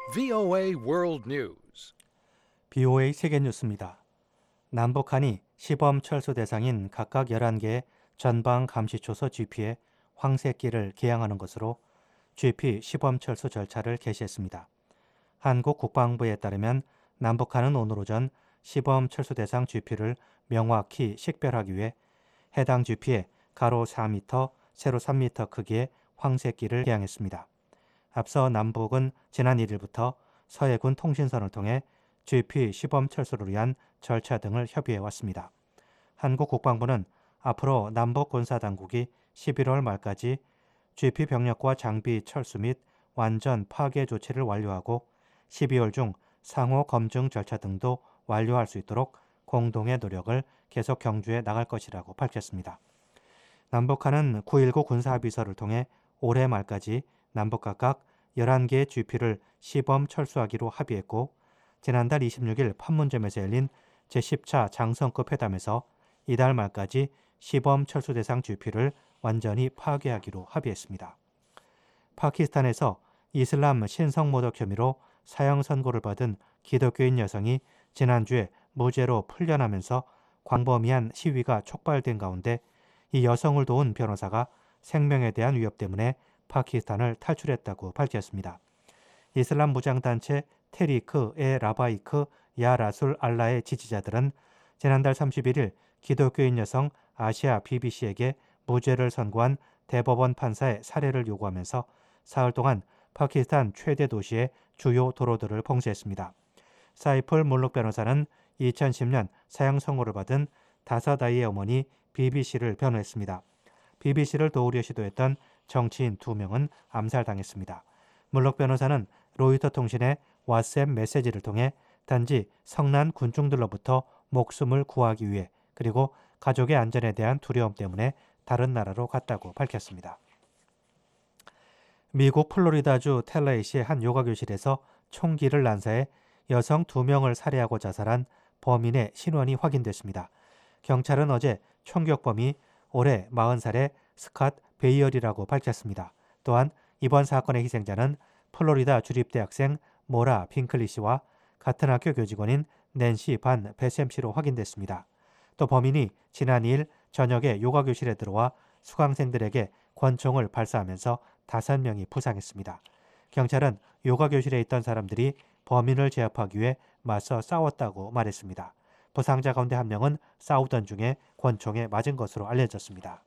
VOA World News. BOA 세계 뉴스입니다. 남북한이 시범 철수 대상인 각각 11개의 전방 감시초소 GP에 황새끼를 개양하는 것으로 GP 시범 철수 절차를 개시했습니다. 한국 국방부에 따르면 남북한은 오늘 오전 시범 철수 대상 GP를 명확히 식별하기 위해 해당 GP에 가로 4m, 세로 3m 크기의 황새끼를 개양했습니다. 앞서 남북은 지난 1일부터 서해군 통신선을 통해 GP 시범 철수를 위한 절차 등을 협의해 왔습니다. 한국 국방부는 앞으로 남북 군사당국이 11월 말까지 GP 병력과 장비 철수 및 완전 파괴 조치를 완료하고 12월 중 상호 검증 절차 등도 완료할 수 있도록 공동의 노력을 계속 경주해 나갈 것이라고 밝혔습니다. 남북한은 9.19 군사합의서를 통해 올해 말까지 남북 각각 11개의 GP를 시범 철수하기로 합의했고 지난달 26일 판문점에서 열린 제10차 장성급 회담에서 이달 말까지 시범 철수 대상 GP를 완전히 파괴하기로 합의했습니다. 파키스탄에서 이슬람 신성 모독 혐의로 사형 선고를 받은 기독교인 여성이 지난주에 무죄로 풀려나면서 광범위한 시위가 촉발된 가운데 이 여성을 도운 변호사가 생명에 대한 위협 때문에 파키스탄을 탈출했다고 밝혔습니다. 이슬람 무장단체 테리크-에 라바이크 야 라술 알라의 지지자들은 지난달 31일 기독교인 여성 아시아 비비씨에게 무죄를 선고한 대법원 판사의 살해를 요구하면서 사흘 동안 파키스탄 최대 도시의 주요 도로들을 봉쇄했습니다. 사이풀 물룩 변호사는 2010년 사형 선고를 받은 5아이의 어머니 비비씨를 변호했습니다. 비비씨를 도우려 시도했던 정치인 2명은 암살당했습니다. 물룩 변호사는 로이터 통신의 왓츠앱 메시지를 통해 단지 성난 군중들로부터 목숨을 구하기 위해 그리고 가족의 안전에 대한 두려움 때문에 다른 나라로 갔다고 밝혔습니다. 미국 플로리다주 텔레이시의 한 요가 교실에서 총기를 난사해 여성 2명을 살해하고 자살한 범인의 신원이 확인됐습니다. 경찰은 어제 총격범이 올해 40살의 스캇 베이얼이라고 밝혔습니다. 또한 이번 사건의 희생자는 플로리다 주립대학생 모라 빙클리 씨와 같은 학교 교직원인 낸시 반 베셈 씨로 확인됐습니다. 또 범인이 지난 2일 저녁에 요가 교실에 들어와 수강생들에게 권총을 발사하면서 5명이 부상했습니다. 경찰은 요가 교실에 있던 사람들이 범인을 제압하기 위해 맞서 싸웠다고 말했습니다. 부상자 가운데 한 명은 싸우던 중에 권총에 맞은 것으로 알려졌습니다.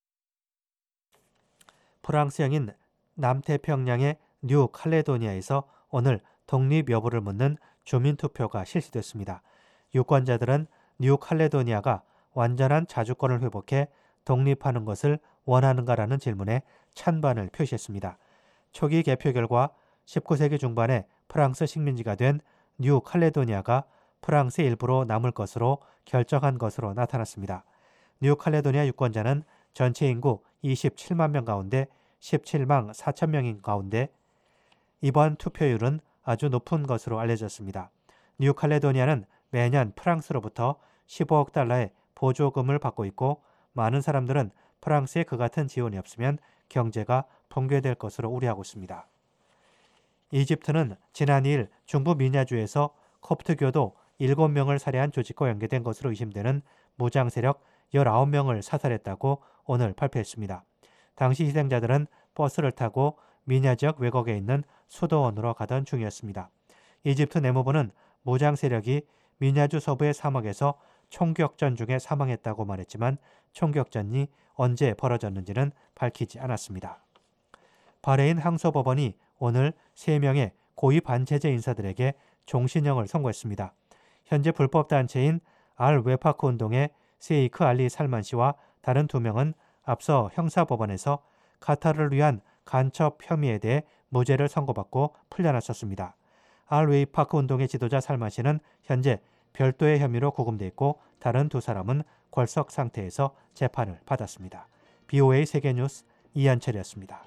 프랑스형인 남태평양의 뉴 칼레도니아에서 오늘 독립 여부를 묻는 주민투표가 실시됐습니다. 유권자들은 뉴 칼레도니아가 완전한 자주권을 회복해 독립하는 것을 원하는가라는 질문에 찬반을 표시했습니다. 초기 개표 결과 19세기 중반에 프랑스 식민지가 된 뉴 칼레도니아가 프랑스의 일부로 남을 것으로 결정한 것으로 나타났습니다. 뉴 칼레도니아 유권자는 전체 인구 27만 명 가운데 17만 4천 명인 가운데 이번 투표율은 아주 높은 것으로 알려졌습니다. 뉴 칼레도니아는 매년 프랑스로부터 15억 달러의 보조금을 받고 있고 많은 사람들은 프랑스에 그 같은 지원이 없으면 경제가 붕괴될 것으로 우려하고 있습니다. 이집트는 지난 2일 중부 미냐주에서 콥트교도 7명을 살해한 조직과 연계된 것으로 의심되는 무장 세력 19명을 사살했다고 오늘 발표했습니다. 당시 희생자들은 버스를 타고 미냐 지역 외곽에 있는 수도원으로 가던 중이었습니다. 이집트 내무부는 무장 세력이 미냐주 서부의 사막에서 총격전 중에 사망했다고 말했지만 총격전이 언제 벌어졌는지는 밝히지 않았습니다. 바레인 항소법원이 오늘 3명의 고위 반체제 인사들에게 종신형을 선고했습니다. 현재 불법단체인 알 웨파크 운동의 세이크 알리 살만 씨와 다른 2명은 앞서 형사법원에서 카타르를 위한 간첩 혐의에 대해 무죄를 선고받고 풀려났었습니다. 알 웨이파크 운동의 지도자 살만 씨는 현재 별도의 혐의로 구금돼 있고 다른 2사람은 궐석 상태에서 재판을 받았습니다. BOA 세계뉴스 이한철이었습니다.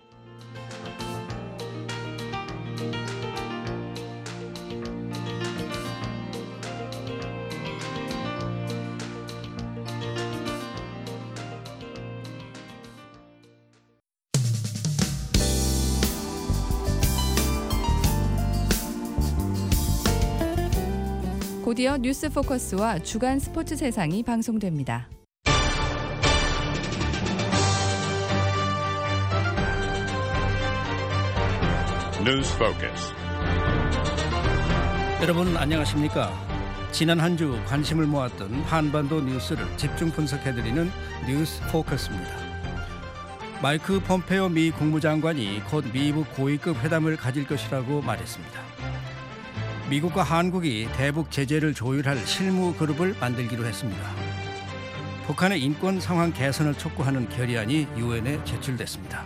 곧이어 뉴스 포커스와 주간 스포츠 세상이 방송됩니다. News Focus. 여러분 안녕하십니까? 지난 한 주 관심을 모았던 한반도 뉴스를 집중 분석해드리는 뉴스 포커스입니다. 마이크 폼페오 미 국무장관이 곧 미국 고위급 회담을 가질 것이라고 말했습니다. 미국과 한국이 대북 제재를 조율할 실무 그룹을 만들기로 했습니다. 북한의 인권 상황 개선을 촉구하는 결의안이 유엔에 제출됐습니다.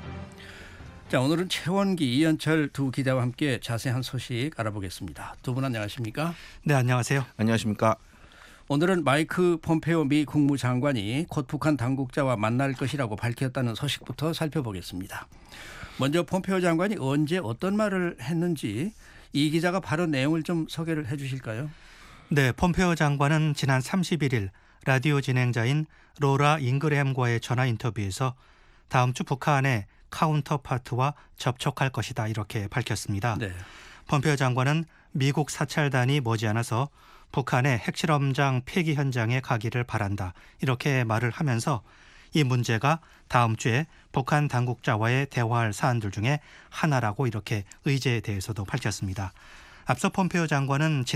자, 오늘은 최원기, 이현철 두 기자와 함께 자세한 소식 알아보겠습니다. 두 분 안녕하십니까? 네, 안녕하세요. 안녕하십니까? 오늘은 마이크 폼페오 미 국무장관이 곧 북한 당국자와 만날 것이라고 밝혔다는 소식부터 살펴보겠습니다. 먼저 폼페오 장관이 언제 어떤 말을 했는지 이 기자가 바로 내용을 좀 소개를 해 주실까요? 네, 폼페오 장관은 지난 31일 라디오 진행자인 로라 잉그램과의 전화 인터뷰에서 다음 주 북한의 카운터파트와 접촉할 것이다 이렇게 밝혔습니다. 네. 폼페오 장관은 미국 사찰단이 머지않아서 북한의 핵실험장 폐기 현장에 가기를 바란다 이렇게 말을 하면서 이 문제가 다음 주에 북한 당국자와의 대화할 사안들 중에 하나라고 이렇게 의제에 대해서도 밝혔습니다. 앞서 폼페오 장관은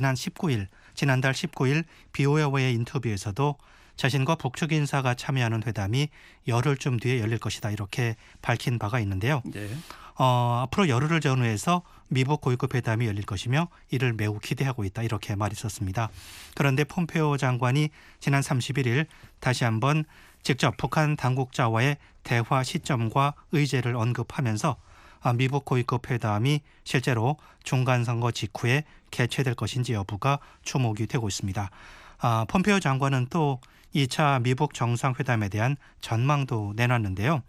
지난달 19일 BOA와의 인터뷰에서도 자신과 북측 인사가 참여하는 회담이 열흘쯤 뒤에 열릴 것이다 이렇게 밝힌 바가 있는데요. 네. 앞으로 열흘을 전후해서 미국 고위급 회담이 열릴 것이며 이를 매우 기대하고 있다 이렇게 말했었습니다. 그런데 폼페오 장관이 지난 31일 다시 한번 직접 북한 당국자와의 대화 시점과 의제를 언급하면서 미국 고위급 회담이 실제로 중간선거 직후에 개최될 것인지 여부가 주목이 되고 있습니다. 폼페오 장관은 또 2차 미국 정상회담에 대한 전망도 내놨는데요.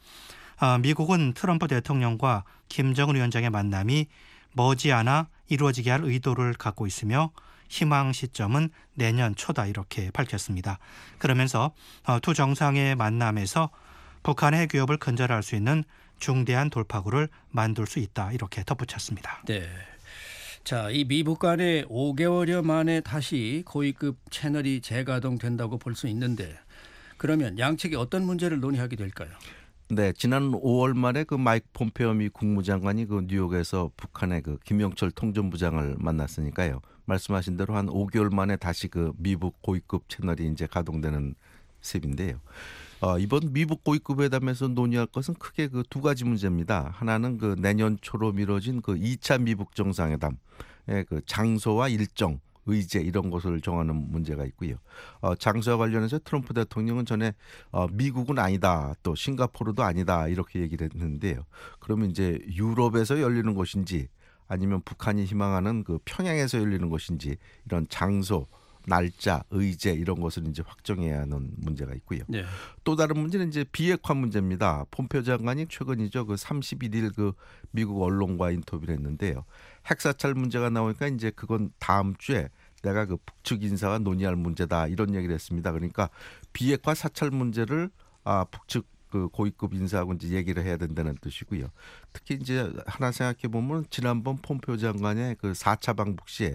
미국은 트럼프 대통령과 김정은 위원장의 만남이 머지않아 이루어지게 할 의도를 갖고 있으며 희망 시점은 내년 초다 이렇게 밝혔습니다. 그러면서 두 정상의 만남에서 북한의 핵 위협을 근절할 수 있는 중대한 돌파구를 만들 수 있다 이렇게 덧붙였습니다. 네. 자, 이 미북 간에 5개월여 만에 다시 고위급 채널이 재가동된다고 볼 수 있는데 그러면 양측이 어떤 문제를 논의하게 될까요? 네, 지난 5월 말에 그 마이크 폼페오 미 국무장관이 그 뉴욕에서 북한의 그 김영철 통전부장을 만났으니까요. 말씀하신 대로 한 5개월 만에 다시 그 미북 고위급 채널이 이제 가동되는 셈인데요. 이번 미북 고위급 회담에서 논의할 것은 크게 그 두 가지 문제입니다. 하나는 그 내년 초로 미뤄진 그 2차 미북 정상회담의 그 장소와 일정, 의제 이런 것을 정하는 문제가 있고요. 장소와 관련해서 트럼프 대통령은 전에 미국은 아니다, 또 싱가포르도 아니다 이렇게 얘기를 했는데요. 그러면 이제 유럽에서 열리는 것인지 아니면 북한이 희망하는 그 평양에서 열리는 것인지 이런 장소, 날짜, 의제 이런 것을 이제 확정해야 하는 문제가 있고요. 네. 또 다른 문제는 이제 비핵화 문제입니다. 폼페오 장관이 최근이죠. 그 31일 그 미국 언론과 인터뷰를 했는데요. 핵사찰 문제가 나오니까 이제 그건 다음 주에 내가 그 북측 인사와 논의할 문제다 이런 얘기를 했습니다. 그러니까 비핵화 사찰 문제를 북측 그 고위급 인사하고 이제 얘기를 해야 된다는 뜻이고요. 특히 이제 하나 생각해 보면 지난번 폼페오 장관의 그 4차 방북 시에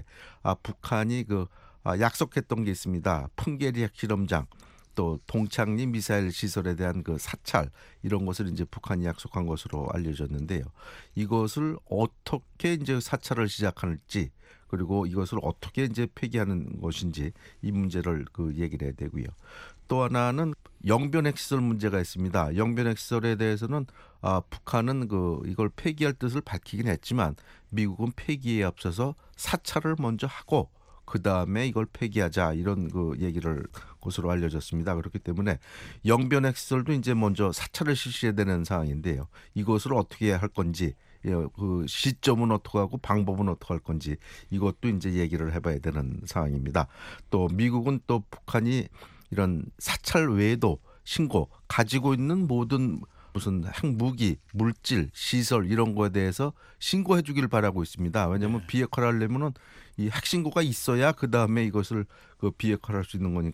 북한이 그 약속했던 게 있습니다. 풍계리 핵실험장 또 동창리 미사일 시설에 대한 그 사찰 이런 것을 이제 북한이 약속한 것으로 알려졌는데요. 이것을 어떻게 이제 사찰을 시작할지 그리고 이것을 어떻게 이제 폐기하는 것인지 이 문제를 그 얘기를 해야 되고요. 또 하나는 영변 핵시설 문제가 있습니다. 영변 핵시설에 대해서는 북한은 그 이걸 폐기할 뜻을 밝히긴 했지만 미국은 폐기에 앞서서 사찰을 먼저 하고 그 다음에 이걸 폐기하자 이런 그 얘기를 것으로 알려졌습니다. 그렇기 때문에 영변 핵시설도 이제 먼저 사찰을 실시해야 되는 상황인데요. 이것을 어떻게 할 건지 그 시점은 어떻게 하고 방법은 어떻게 할 건지 이것도 이제 얘기를 해봐야 되는 상황입니다. 또 미국은 또 북한이 이런 사찰 외에도 신고 가지고 있는 모든 무슨 핵무기, 물질, 시설 이런 거에 대해서 신고해 주길 바라고 있습니다. 왜냐하면 비핵화를 하려면은 이 핵신고가 있어야 그 다음에 이것을 그 비핵화를 할 수 있는 거니까요.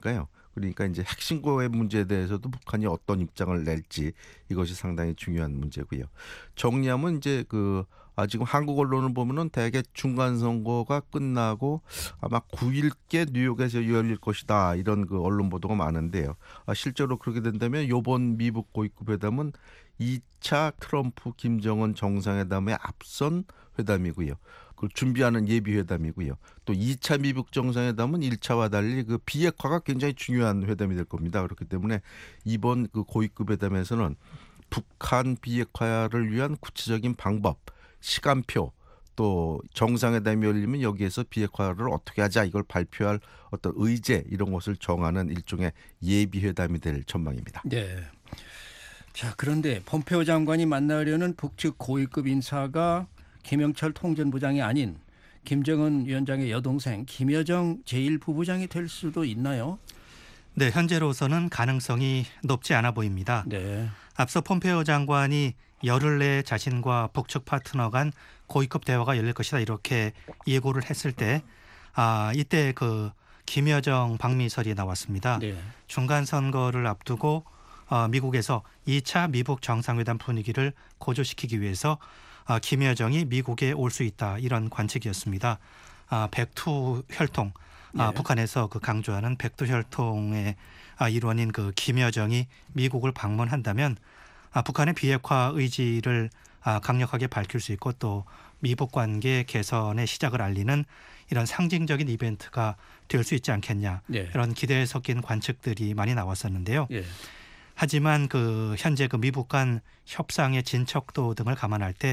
그러니까 이제 핵신고의 문제에 대해서도 북한이 어떤 입장을 낼지 이것이 상당히 중요한 문제고요. 정리하면 이제 지금 한국 언론을 보면은 대개 중간 선거가 끝나고 아마 9일께 뉴욕에서 열릴 것이다 이런 언론 보도가 많은데요. 실제로 그렇게 된다면 이번 미북 고위급 회담은 2차 트럼프 김정은 정상회담에 앞선 회담이고요. 그걸 준비하는 예비 회담이고요. 또 2차 미북 정상회담은 1차와 달리 비핵화가 굉장히 중요한 회담이 될 겁니다. 그렇기 때문에 이번 고위급 회담에서는 북한 비핵화를 위한 구체적인 방법, 시간표, 또 정상회담이 열리면 여기에서 비핵화를 어떻게 하자 이걸 발표할 어떤 의제 이런 것을 정하는 일종의 예비 회담이 될 전망입니다. 네. 자, 그런데 폼페오 장관이 만나려는 북측 고위급 인사가 김영철 통전부장이 아닌 김정은 위원장의 여동생 김여정 제1부부장이 될 수도 있나요? 네, 현재로서는 가능성이 높지 않아 보입니다. 네. 앞서 폼페오 장관이 열흘 내에 자신과 북측 파트너 간 고위급 대화가 열릴 것이다 이렇게 예고를 했을 때 이때 김여정 방미설이 나왔습니다. 네. 중간 선거를 앞두고 미국에서 2차 미북 정상회담 분위기를 고조시키기 위해서 김여정이 미국에 올 수 있다 이런 관측이었습니다. 백투 혈통, 네. 북한에서 강조하는 백투 혈통의 일원인 김여정이 미국을 방문한다면 북한의 비핵화 의지를 강력하게 밝힐 수 있고 또 미북 관계 개선의 시작을 알리는 이런 상징적인 이벤트가 될 수 있지 않겠냐 네. 이런 기대에 섞인 관측들이 많이 나왔었는데요. 네. 하지만 현재 미북 간 협상의 진척도 등을 감안할 때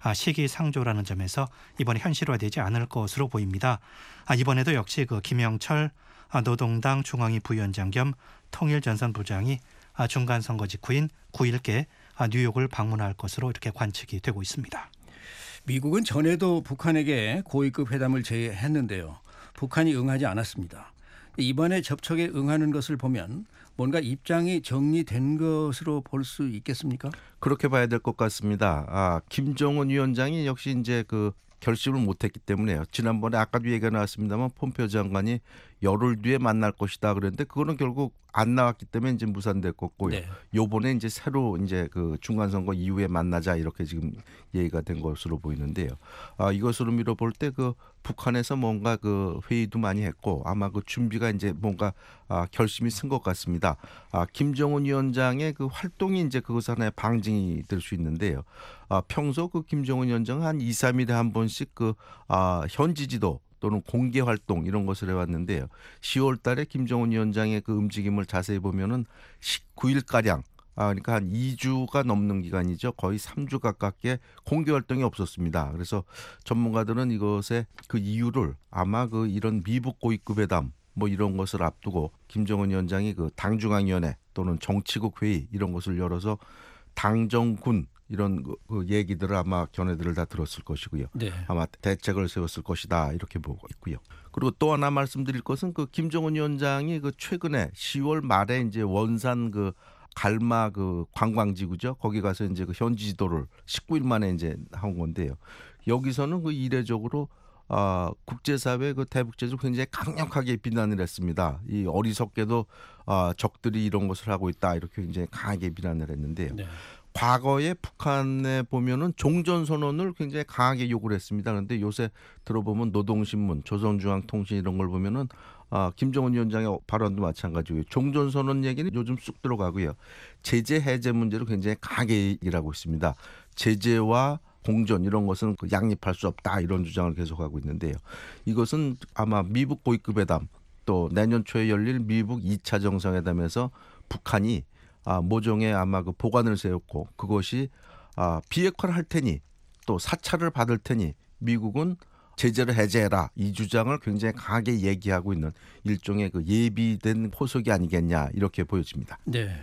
시기상조라는 점에서 이번에 현실화되지 않을 것으로 보입니다. 이번에도 역시 김영철 노동당 중앙위 부위원장 겸 통일전선 부장이 중간 선거 직후인 9일께 뉴욕을 방문할 것으로 이렇게 관측이 되고 있습니다. 미국은 전에도 북한에게 고위급 회담을 제의했는데요. 북한이 응하지 않았습니다. 이번에 접촉에 응하는 것을 보면 뭔가 입장이 정리된 것으로 볼 수 있겠습니까? 그렇게 봐야 될 것 같습니다. 김정은 위원장이 역시 이제 결심을 못했기 때문에요. 지난번에 아까도 얘기가 나왔습니다만 폼페오 장관이 열흘 뒤에 만날 것이다 그랬는데 그거는 결국 안 나왔기 때문에 이제 무산될 거고요. 네. 요번에 이제 새로 이제 중간 선거 이후에 만나자 이렇게 지금 얘기가 된 것으로 보이는데요. 이것으로 미뤄볼 때 북한에서 뭔가 회의도 많이 했고 아마 준비가 이제 뭔가 결심이 쓴 것 같습니다. 김정은 위원장의 활동이 이제 그것 하나의 방증이 될 수 있는데요. 평소 김정은 위원장은 한 2, 3일에 한 번씩 현지 지도 또는 공개 활동 이런 것을 해왔는데요. 10월 달에 김정은 위원장의 움직임을 자세히 보면은 19일가량 그러니까 한 2주가 넘는 기간이죠. 거의 3주 가깝게 공개 활동이 없었습니다. 그래서 전문가들은 이것의 이유를 아마 이런 미북 고위급 회담 이런 것을 앞두고 김정은 위원장이 당중앙위원회 또는 정치국 회의 이런 것을 열어서 당정군 이런 얘기들을 아마 견해들을 다 들었을 것이고요. 네. 아마 대책을 세웠을 것이다 이렇게 보고 있고요. 그리고 또 하나 말씀드릴 것은 김정은 위원장이 최근에 10월 말에 이제 원산 갈마 관광지구죠. 거기 가서 이제 현지 지도를 19일 만에 이제 한 건데요. 여기서는 이례적으로 국제사회 대북제를 굉장히 강력하게 비난을 했습니다. 이 어리석게도 적들이 이런 것을 하고 있다 이렇게 굉장히 강하게 비난을 했는데요. 네. 과거에 북한에 보면은 종전선언을 굉장히 강하게 요구를 했습니다. 그런데 요새 들어보면 노동신문, 조선중앙통신 이런 걸 보면은 김정은 위원장의 발언도 마찬가지고요. 종전선언 얘기는 요즘 쑥 들어가고요. 제재 해제 문제로 굉장히 강하게 얘기를 하고 있습니다. 제재와 공전 이런 것은 양립할 수 없다 이런 주장을 계속하고 있는데요. 이것은 아마 미북 고위급 회담 또 내년 초에 열릴 미북 2차 정상회담에서 북한이 모종의 아마 보관을 세웠고 그것이 비핵화를 할 테니 또 사찰을 받을 테니 미국은 제재를 해제해라 이 주장을 굉장히 강하게 얘기하고 있는 일종의 예비된 포석이 아니겠냐 이렇게 보여집니다. 네.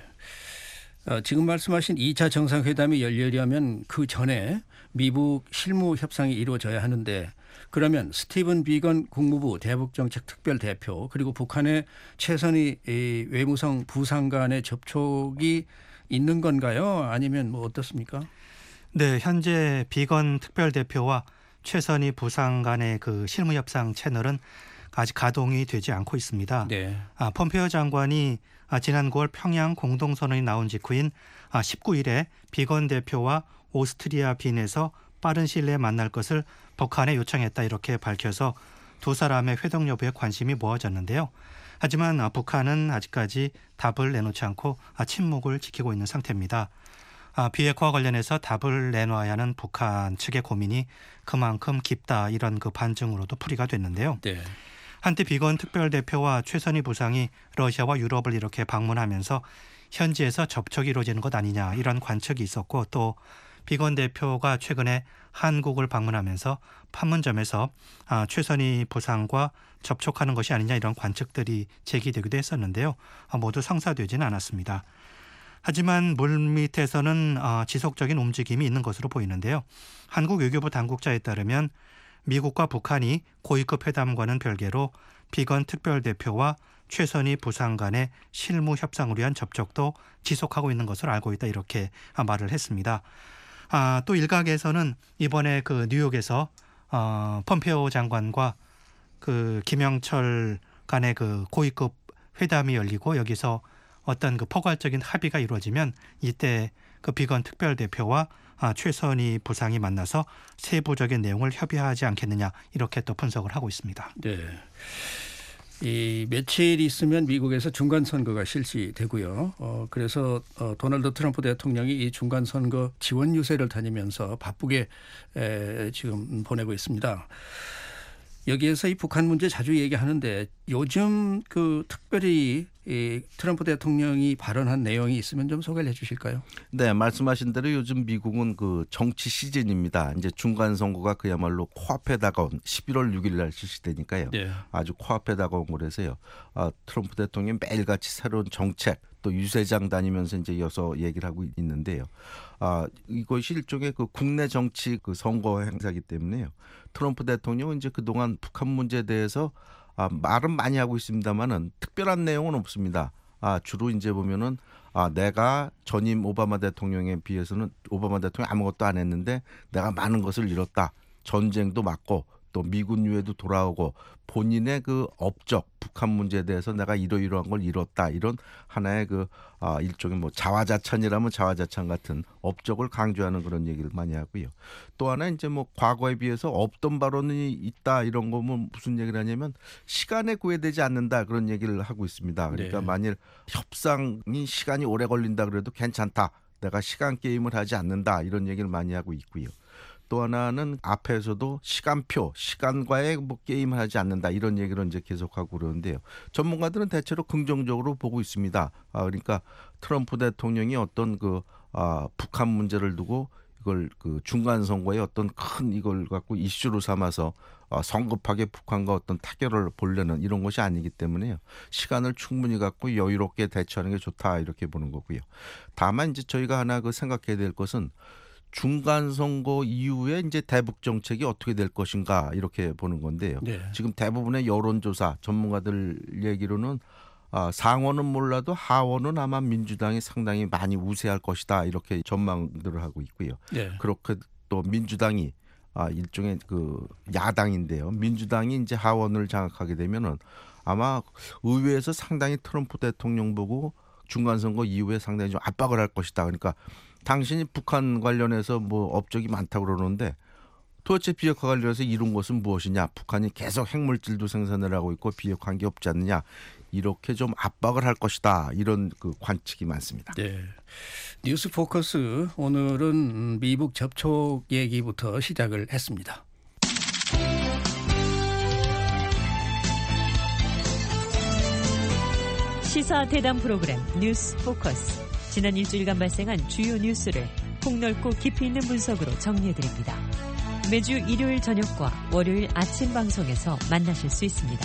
지금 말씀하신 2차 정상회담이 열리려면 그 전에 미북 실무 협상이 이루어져야 하는데 그러면 스티븐 비건 국무부 대북정책특별대표 그리고 북한의 최선희 외무성 부상 간의 접촉이 있는 건가요? 아니면 어떻습니까? 네, 현재 비건 특별대표와 최선희 부상 간의 실무협상 채널은 아직 가동이 되지 않고 있습니다. 네. 폼페이오 장관이 지난 9월 평양 공동선언이 나온 직후인 19일에 비건 대표와 오스트리아 빈에서 빠른 시일 내에 만날 것을 북한에 요청했다 이렇게 밝혀서 두 사람의 회동 여부에 관심이 모아졌는데요. 하지만 북한은 아직까지 답을 내놓지 않고 침묵을 지키고 있는 상태입니다. 비핵화 관련해서 답을 내놔야 하는 북한 측의 고민이 그만큼 깊다 이런 그 반증으로도 풀이가 됐는데요. 네. 한때 비건 특별대표와 최선희 부상이 러시아와 유럽을 이렇게 방문하면서 현지에서 접촉이 이루어지는 것 아니냐 이런 관측이 있었고 또 비건 대표가 최근에 한국을 방문하면서 판문점에서 최선희 부상과 접촉하는 것이 아니냐 이런 관측들이 제기되기도 했었는데요. 모두 성사되지는 않았습니다. 하지만 물밑에서는 지속적인 움직임이 있는 것으로 보이는데요. 한국 외교부 당국자에 따르면 미국과 북한이 고위급 회담과는 별개로 비건 특별대표와 최선희 부상 간의 실무 협상을 위한 접촉도 지속하고 있는 것으로 알고 있다 이렇게 말을 했습니다. 또 일각에서는 이번에 그 뉴욕에서 폼페이오 장관과 그 김영철 간의 그 고위급 회담이 열리고 여기서 어떤 그 포괄적인 합의가 이루어지면 이때 그 비건 특별대표와 최선희 부상이 만나서 세부적인 내용을 협의하지 않겠느냐 이렇게 또 분석을 하고 있습니다. 네. 이 며칠 있으면 미국에서 중간 선거가 실시되고요. 그래서 도널드 트럼프 대통령이 이 중간 선거 지원 유세를 다니면서 바쁘게 지금 보내고 있습니다. 여기에서 이 북한 문제 자주 얘기하는데 요즘 그 특별히 이 트럼프 대통령이 발언한 내용이 있으면 좀 소개를 해 주실까요? 네, 말씀하신 대로 요즘 미국은 그 정치 시즌입니다. 이제 중간 선거가 그야말로 코앞에 다가온 11월 6일 날 실시되니까요. 네. 아주 코앞에 다가온 거라서요. 트럼프 대통령이 매일같이 새로운 정책 또 유세장 다니면서 이제 이어서 얘기를 하고 있는데요. 이것이 일종의 그 국내 정치 그 선거 행사이기 때문에요. 트럼프 대통령은 이제 그동안 북한 문제에 대해서 말은 많이 하고 있습니다만은 특별한 내용은 없습니다. 주로 이제 보면은 내가 전임 오바마 대통령에 비해서는 오바마 대통령 아무것도 안 했는데 내가 많은 것을 잃었다. 전쟁도 막고 또 미군 유해도 돌아오고 본인의 그 업적 북한 문제에 대해서 내가 이러이러한 걸 잃었다. 이런 하나의 그 일종의 뭐 자화자찬이라면 자화자찬 같은 업적을 강조하는 그런 얘기를 많이 하고요. 또 하나 이제 뭐 과거에 비해서 없던 발언이 있다 이런 거면 무슨 얘기를 하냐면 시간에 구애되지 않는다 그런 얘기를 하고 있습니다. 그러니까 네. 만일 협상이 시간이 오래 걸린다 그래도 괜찮다. 내가 시간 게임을 하지 않는다 이런 얘기를 많이 하고 있고요. 또 하나는 앞에서도 시간표, 시간과의 뭐 게임을 하지 않는다 이런 얘기를 이제 계속하고 그러는데요. 전문가들은 대체로 긍정적으로 보고 있습니다. 그러니까 트럼프 대통령이 어떤 그 북한 문제를 두고 이걸 그 중간 선거에 어떤 큰 이걸 갖고 이슈로 삼아서 성급하게 북한과 어떤 타결을 보려는 이런 것이 아니기 때문에요. 시간을 충분히 갖고 여유롭게 대처하는 게 좋다 이렇게 보는 거고요. 다만 이제 저희가 하나 그 생각해야 될 것은 중간 선거 이후에 이제 대북 정책이 어떻게 될 것인가 이렇게 보는 건데요. 네. 지금 대부분의 여론조사 전문가들 얘기로는 상원은 몰라도 하원은 아마 민주당이 상당히 많이 우세할 것이다 이렇게 전망들을 하고 있고요. 네. 그렇게 또 민주당이 일종의 그 야당인데요. 민주당이 이제 하원을 장악하게 되면은 아마 의회에서 상당히 트럼프 대통령 보고 중간 선거 이후에 상당히 좀 압박을 할 것이다. 그러니까 당신이 북한 관련해서 뭐 업적이 많다고 그러는데 도대체 비핵화 관련해서 이룬 것은 무엇이냐. 북한이 계속 핵물질도 생산을 하고 있고 비핵화한 게 없지 않느냐. 이렇게 좀 압박을 할 것이다. 이런 그 관측이 많습니다. 네. 뉴스 포커스 오늘은 미북 접촉 얘기부터 시작을 했습니다. 시사 대담 프로그램 뉴스 포커스. 지난 일주일간 발생한 주요 뉴스를 폭넓고 깊이 있는 분석으로 정리해드립니다. 매주 일요일 저녁과 월요일 아침 방송에서 만나실 수 있습니다.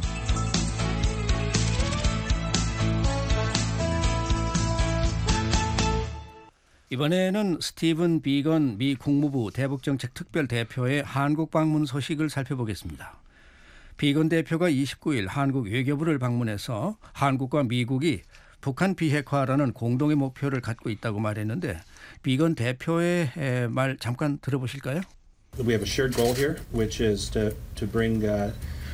이번에는 스티븐 비건 미 국무부 대북정책 특별대표의 한국 방문 소식을 살펴보겠습니다. 비건 대표가 29일 한국 외교부를 방문해서 한국과 미국이 북한 비핵화라는 공동의 목표를 갖고 있다고 말했는데 비건 대표의 말 잠깐 들어보실까요? We have a shared goal here, which is to bring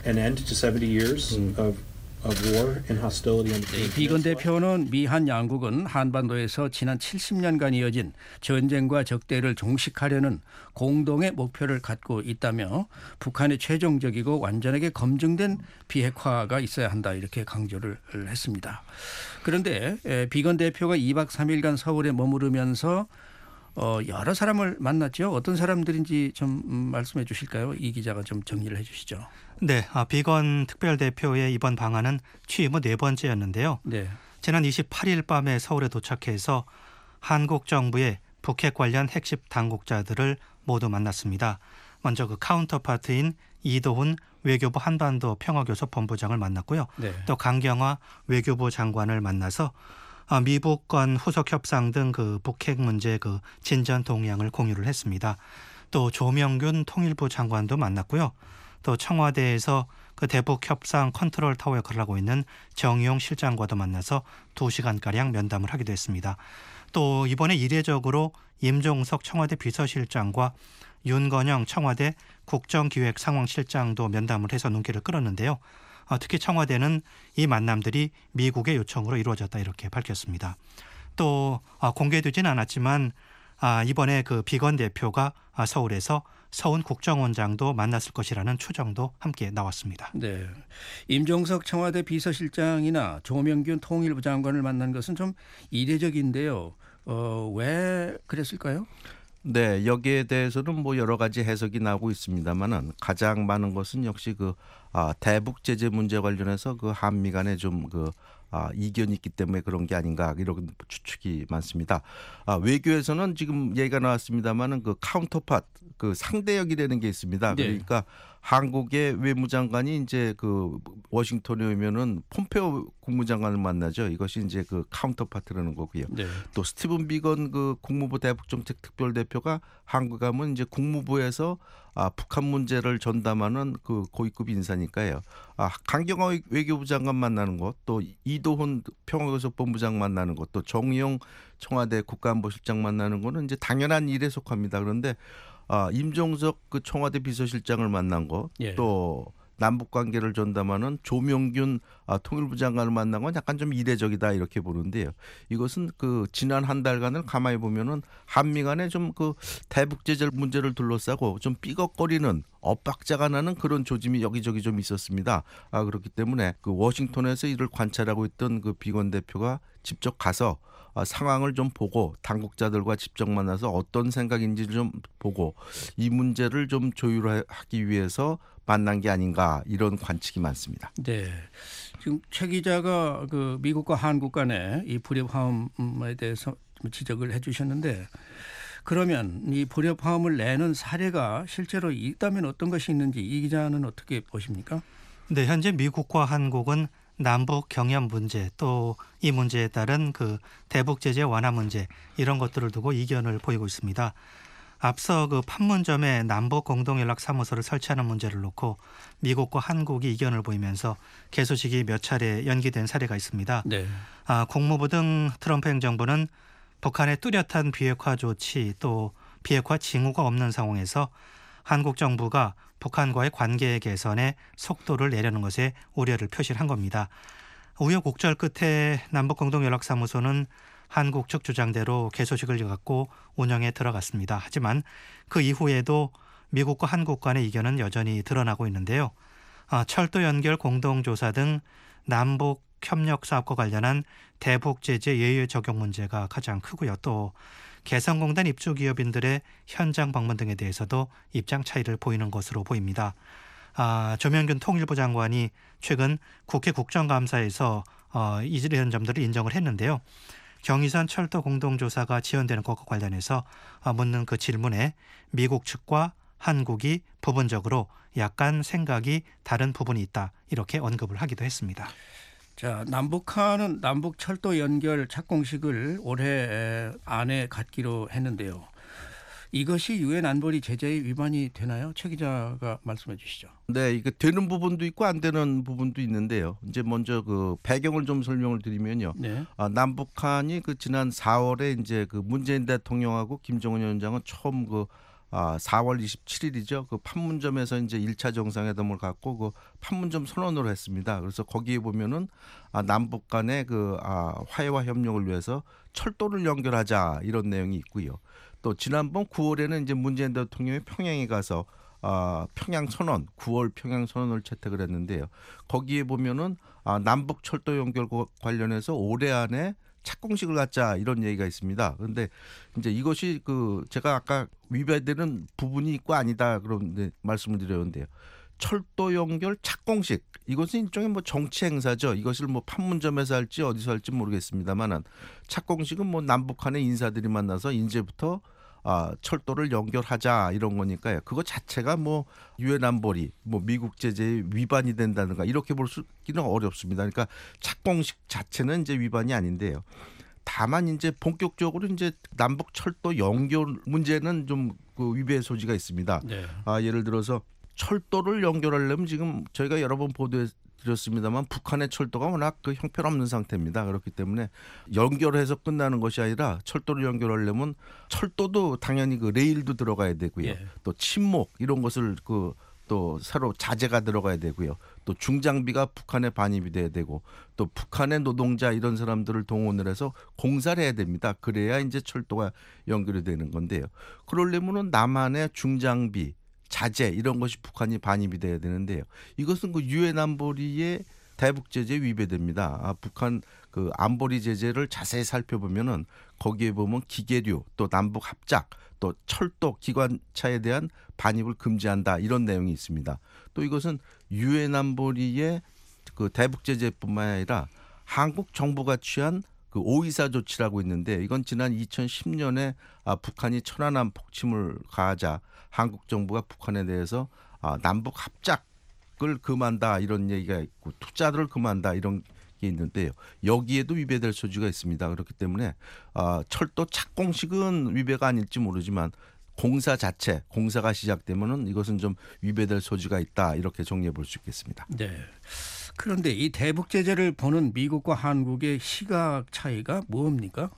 an end to 70 years of war and hostility on the 네, Korean 비건 Peninsula. 대표는 미한 양국은 한반도에서 지난 70년간 이어진 전쟁과 적대를 종식하려는 공동의 목표를 갖고 있다며 북한의 최종적이고 완전하게 검증된 비핵화가 있어야 한다 이렇게 강조를 했습니다. 그런데 비건 대표가 2박 3일간 서울에 머무르면서 여러 사람을 만났죠. 어떤 사람들인지 좀 말씀해 주실까요? 이 기자가 좀 정리를 해 주시죠. 네, 비건 특별대표의 이번 방한은 취임 후 4번째였는데요. 네. 지난 28일 밤에 서울에 도착해서 한국 정부의 북핵 관련 핵심 당국자들을 모두 만났습니다. 먼저 그 카운터파트인 이도훈 외교부 한반도 평화교섭 본부장을 만났고요. 네. 또 강경화 외교부 장관을 만나서 미북 간 후속 협상 등 그 북핵 문제 그 진전 동향을 공유를 했습니다. 또 조명균 통일부 장관도 만났고요. 또 청와대에서 그 대북 협상 컨트롤 타워 역할을 하고 있는 정의용 실장과도 만나서 2시간가량 면담을 하기도 했습니다. 또 이번에 이례적으로 임종석 청와대 비서실장과 윤건영 청와대 국정기획상황실장도 면담을 해서 눈길을 끌었는데요. 특히 청와대는 이 만남들이 미국의 요청으로 이루어졌다 이렇게 밝혔습니다. 또 공개되지는 않았지만 이번에 그 비건 대표가 서울에서 서훈 국정원장도 만났을 것이라는 추정도 함께 나왔습니다. 네, 임종석 청와대 비서실장이나 조명균 통일부 장관을 만난 것은 좀 이례적인데요. 왜 그랬을까요? 네, 여기에 대해서는 뭐 여러 가지 해석이 나오고 있습니다만은 가장 많은 것은 역시 그 대북 제재 문제 관련해서 그 한미 간에 좀 이견이 있기 때문에 그런 게 아닌가 이런 추측이 많습니다. 외교에서는 지금 얘기가 나왔습니다만은 그 카운터팟 그 상대역이라는 게 있습니다. 네. 그러니까 한국의 외무장관이 이제 그 워싱턴에 오면은 폼페오 국무장관을 만나죠. 이것이 이제 그 카운터파트라는 거고요. 네. 또 스티븐 비건 그 국무부 대북정책 특별대표가 한국 가면 이제 국무부에서 북한 문제를 전담하는 그 고위급 인사니까요. 강경화 외교부 장관 만나는 것, 또 이도훈 평화교섭 본부장 만나는 것, 또 정의용 청와대 국가안보실장 만나는 거는 이제 당연한 일에 속합니다. 그런데 임종석 그 청와대 비서실장을 만난 것, 예. 또 남북 관계를 전담하는 조명균 통일부 장관을 만난 건 약간 좀 이례적이다 이렇게 보는데요. 이것은 그 지난 한 달간을 가만히 보면은 한미 간에 좀 그 대북 제재 문제를 둘러싸고 좀 삐걱거리는 엇박자가 나는 그런 조짐이 여기저기 좀 있었습니다. 그렇기 때문에 그 워싱턴에서 이를 관찰하고 있던 그 비건 대표가 직접 가서 상황을 좀 보고 당국자들과 직접 만나서 어떤 생각인지를 좀 보고 이 문제를 좀 조율하기 위해서 만난 게 아닌가 이런 관측이 많습니다. 네, 지금 최 기자가 그 미국과 한국 간의 이 불협화음에 대해서 좀 지적을 해주셨는데 그러면 이 불협화음을 내는 사례가 실제로 있다면 어떤 것이 있는지 이 기자는 어떻게 보십니까? 네, 현재 미국과 한국은 남북 경협 문제 또 이 문제에 따른 그 대북 제재 완화 문제 이런 것들을 두고 이견을 보이고 있습니다. 앞서 그 판문점에 남북 공동연락사무소를 설치하는 문제를 놓고 미국과 한국이 이견을 보이면서 개소식이 몇 차례 연기된 사례가 있습니다. 네. 국무부 등 트럼프 행정부는 북한의 뚜렷한 비핵화 조치 또 비핵화 징후가 없는 상황에서 한국 정부가 북한과의 관계 개선에 속도를 내려는 것에 우려를 표시한 겁니다. 우여곡절 끝에 남북공동연락사무소는 한국 측 주장대로 개소식을 갖고 운영에 들어갔습니다. 하지만 그 이후에도 미국과 한국 간의 이견은 여전히 드러나고 있는데요. 철도 연결 공동조사 등 남북 협력 사업과 관련한 대북 제재 예외 적용 문제가 가장 크고요. 또 개성공단 입주 기업인들의 현장 방문 등에 대해서도 입장 차이를 보이는 것으로 보입니다. 조명균 통일부 장관이 최근 국회 국정감사에서 이런 점들을 인정을 했는데요. 경의선 철도 공동조사가 지연되는 것과 관련해서 묻는 그 질문에 미국 측과 한국이 부분적으로 약간 생각이 다른 부분이 있다 이렇게 언급을 하기도 했습니다. 자, 남북한은 남북 철도 연결 착공식을 올해 안에 갖기로 했는데요. 이것이 유엔 안보리 제재의 위반이 되나요? 최 기자가 말씀해 주시죠. 네, 이게 되는 부분도 있고 안 되는 부분도 있는데요. 이제 먼저 그 배경을 좀 설명을 드리면요. 네. 남북한이 그 지난 4월에 이제 그 문재인 대통령하고 김정은 위원장은 처음 그 4월 27일이죠. 그 판문점에서 이제 1차 정상회담을 갖고 그 판문점 선언을 했습니다. 그래서 거기에 보면은 남북 간의 그 화해와 협력을 위해서 철도를 연결하자 이런 내용이 있고요. 또 지난번 9월에는 이제 문재인 대통령이 평양에 가서 평양 선언, 9월 평양 선언을 채택을 했는데요. 거기에 보면은 남북 철도 연결 관련해서 올해 안에 착공식을 갖자 이런 얘기가 있습니다. 그런데 이제 이것이 그 제가 아까 위배되는 부분이 있고 아니다 그런 말씀을 드렸는데요. 철도 연결 착공식 이것은 일종의 뭐 정치 행사죠. 이것을 뭐 판문점에서 할지 어디서 할지 모르겠습니다만은 착공식은 뭐 남북한의 인사들이 만나서 이제부터 철도를 연결하자 이런 거니까요. 그거 자체가 뭐 유엔 안보리, 뭐 미국 제재에 위반이 된다든가 이렇게 볼 수는 어렵습니다. 그러니까 착공식 자체는 이제 위반이 아닌데요. 다만 이제 본격적으로 이제 남북 철도 연결 문제는 좀 그 위배의 소지가 있습니다. 네. 예를 들어서 철도를 연결하려면 지금 저희가 여러 번 보도드렸습니다만 북한의 철도가 워낙 그 형편없는 상태입니다. 그렇기 때문에 연결해서 끝나는 것이 아니라 철도를 연결하려면 철도도 당연히 그 레일도 들어가야 되고요. 예. 또 침목 이런 것을 또 새로 자재가 들어가야 되고요. 또 중장비가 북한에 반입이 돼야 되고 또 북한의 노동자 이런 사람들을 동원을 해서 공사를 해야 됩니다. 그래야 이제 철도가 연결이 되는 건데요. 그러려면은 남한의 중장비 자재 이런 것이 북한이 반입이 돼야 되는데요. 이것은 그 유엔 안보리의 대북 제재 위배됩니다. 북한 그 안보리 제재를 자세히 살펴보면은 거기에 보면 기계류 또 남북 합작 또 철도 기관차에 대한 반입을 금지한다 이런 내용이 있습니다. 또 이것은 유엔 안보리의 그 대북 제재뿐만 아니라 한국 정부가 취한 그 524 조치라고 있는데 이건 지난 2010년에 북한이 천안함 폭침을 가하자 한국 정부가 북한에 대해서 남북 합작을 금한다 이런 얘기가 있고 투자를 금한다 이런 게 있는데요. 여기에도 위배될 소지가 있습니다. 그렇기 때문에 철도 착공식은 위배가 아닐지 모르지만 공사 자체, 공사가 시작되면은 이것은 좀 위배될 소지가 있다 이렇게 정리해 볼 수 있겠습니다. 네. 그런데 이 대북 제재를 보는 미국과 한국의 시각 차이가 뭡니까?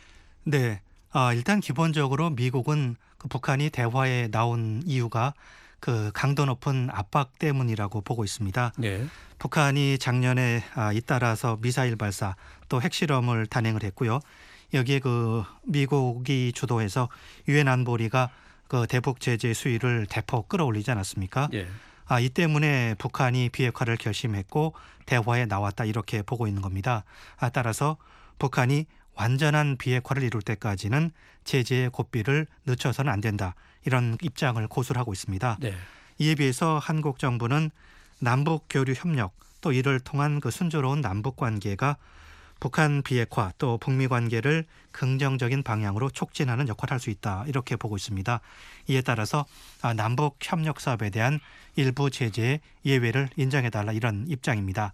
네, 일단 기본적으로 미국은 그 북한이 대화에 나온 이유가 그 강도 높은 압박 때문이라고 보고 있습니다. 네. 북한이 작년에 잇따라서 미사일 발사 또 핵실험을 단행을 했고요. 여기에 그 미국이 주도해서 유엔 안보리가 그 대북 제재 수위를 대폭 끌어올리지 않았습니까? 네. 이 때문에 북한이 비핵화를 결심했고 대화에 나왔다 이렇게 보고 있는 겁니다. 따라서 북한이 완전한 비핵화를 이룰 때까지는 제재의 고삐를 늦춰서는 안 된다. 이런 입장을 고수를 하고 있습니다. 네. 이에 비해서 한국 정부는 남북 교류 협력 또 이를 통한 그 순조로운 남북 관계가 북한 비핵화 또 북미 관계를 긍정적인 방향으로 촉진하는 역할을 할 수 있다. 이렇게 보고 있습니다. 이에 따라서 남북 협력 사업에 대한 일부 제재의 예외를 인정해달라 이런 입장입니다.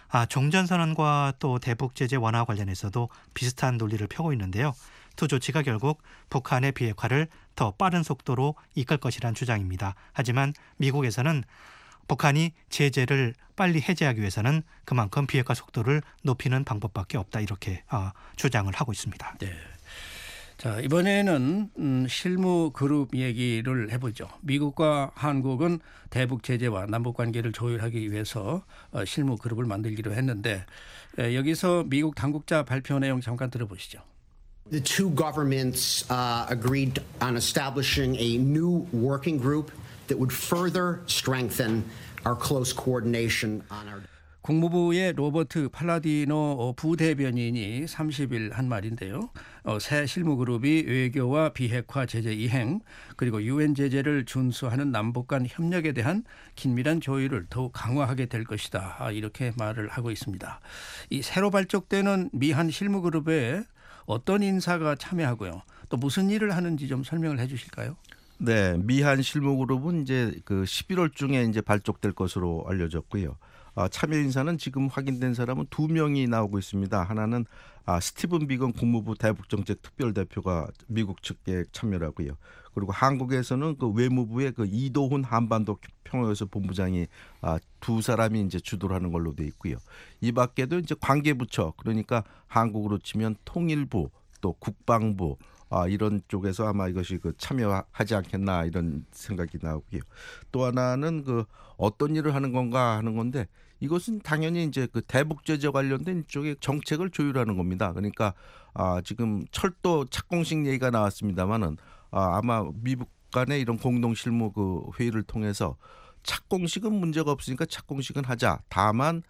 종전선언과 또 대북 제재 완화 관련해서도 비슷한 논리를 펴고 있는데요. 두 조치가 결국 북한의 비핵화를 더 빠른 속도로 이끌 것이란 주장입니다. 하지만 미국에서는 북한이 제재를 빨리 해제하기 위해서는 그만큼 비핵화 속도를 높이는 방법밖에 없다 이렇게 주장을 하고 있습니다. 네. 자, 이번에는 실무 그룹 얘기를 해보죠. 미국과 한국은 대북 제재와 남북 관계를 조율하기 위해서 실무 그룹을 만들기로 했는데 여기서 미국 당국자 발표 내용 잠깐 들어보시죠. The two governments agreed on establishing a new working group that would further strengthen our close coordination on our. 국무부의 로버트 팔라디노 부대변인이 30일 한 말인데요. 새 실무그룹이 외교와 비핵화 제재 이행 그리고 유엔 제재를 준수하는 남북 간 협력에 대한 긴밀한 조율을 더욱 강화하게 될 것이다. 이렇게 말을 하고 있습니다. 이 새로 발족되는 미한 실무그룹에 어떤 인사가 참여하고요. 또 무슨 일을 하는지 좀 설명을 해 주실까요? 네, 미한 실무그룹은 이제 그 11월 중에 이제 발족될 것으로 알려졌고요. 참여 인사는 지금 확인된 사람은 2명이 나오고 있습니다. 하나는 스티븐 비건 국무부 대북정책 특별대표가 미국 측에 참여를 하고요. 그리고 한국에서는 그 외무부의 그 이도훈 한반도 평화연수 본부장이 두 사람이 이제 주도를 하는 걸로 돼 있고요. 이 밖에도 이제 관계부처 그러니까 한국으로 치면 통일부 또 국방부 이런 쪽에서 아마 이것이 그 참여하지 않겠나 이런 생각이 나오고요. 또 하나는 그 어떤 일을 하는 건가 하는 건데 이것은 당연히 이제 그 대북 제재 관련된 쪽의 정책을 조율하는 겁니다. 그러니까 지금 철도 착공식 얘기가 나왔습니다만은 아마 미국 간의 이런 공동 실무 그 회의를 통해서 착공식은 문제가 없으니까 착공식은 하자. 다만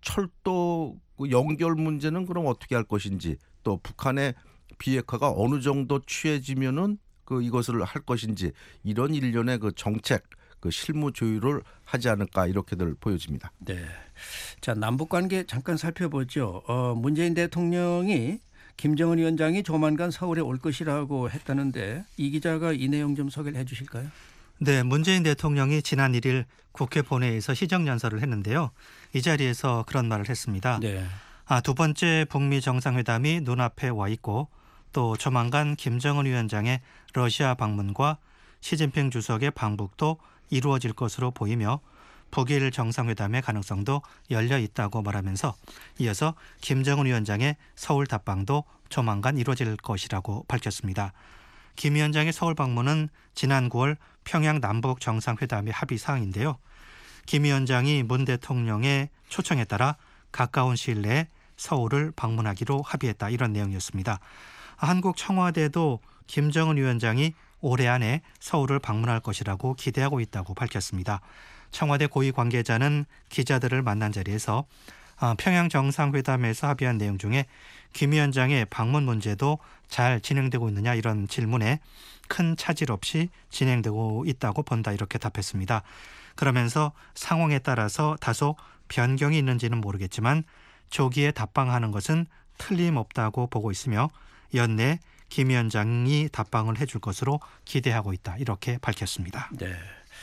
철도 연결 문제는 그럼 어떻게 할 것인지 또 북한의 비핵화가 어느 정도 취해지면은 그 이것을 할 것인지 이런 일련의 그 정책 그 실무 조율을 하지 않을까 이렇게들 보여집니다. 네. 자, 남북 관계 잠깐 살펴보죠. 문재인 대통령이 김정은 위원장이 조만간 서울에 올 것이라고 했다는데 이 기자가 이 내용 좀 소개를 해 주실까요? 네, 문재인 대통령이 지난 1일 국회 본회의에서 시정연설을 했는데요. 이 자리에서 그런 말을 했습니다. 네. 두 번째 북미 정상회담이 눈앞에 와 있고 또 조만간 김정은 위원장의 러시아 방문과 시진핑 주석의 방북도 이루어질 것으로 보이며 북일 정상회담의 가능성도 열려 있다고 말하면서 이어서 김정은 위원장의 서울 답방도 조만간 이루어질 것이라고 밝혔습니다. 김 위원장의 서울 방문은 지난 9월 평양 남북 정상회담의 합의 사항인데요. 김 위원장이 문 대통령의 초청에 따라 가까운 시일 내에 서울을 방문하기로 합의했다 이런 내용이었습니다. 한국 청와대도 김정은 위원장이 올해 안에 서울을 방문할 것이라고 기대하고 있다고 밝혔습니다. 청와대 고위 관계자는 기자들을 만난 자리에서 평양 정상회담에서 합의한 내용 중에 김 위원장의 방문 문제도 잘 진행되고 있느냐 이런 질문에 큰 차질 없이 진행되고 있다고 본다 이렇게 답했습니다. 그러면서 상황에 따라서 다소 변경이 있는지는 모르겠지만 조기에 답방하는 것은 틀림없다고 보고 있으며 연내 김 위원장이 답방을 해줄 것으로 기대하고 있다 이렇게 밝혔습니다. 네.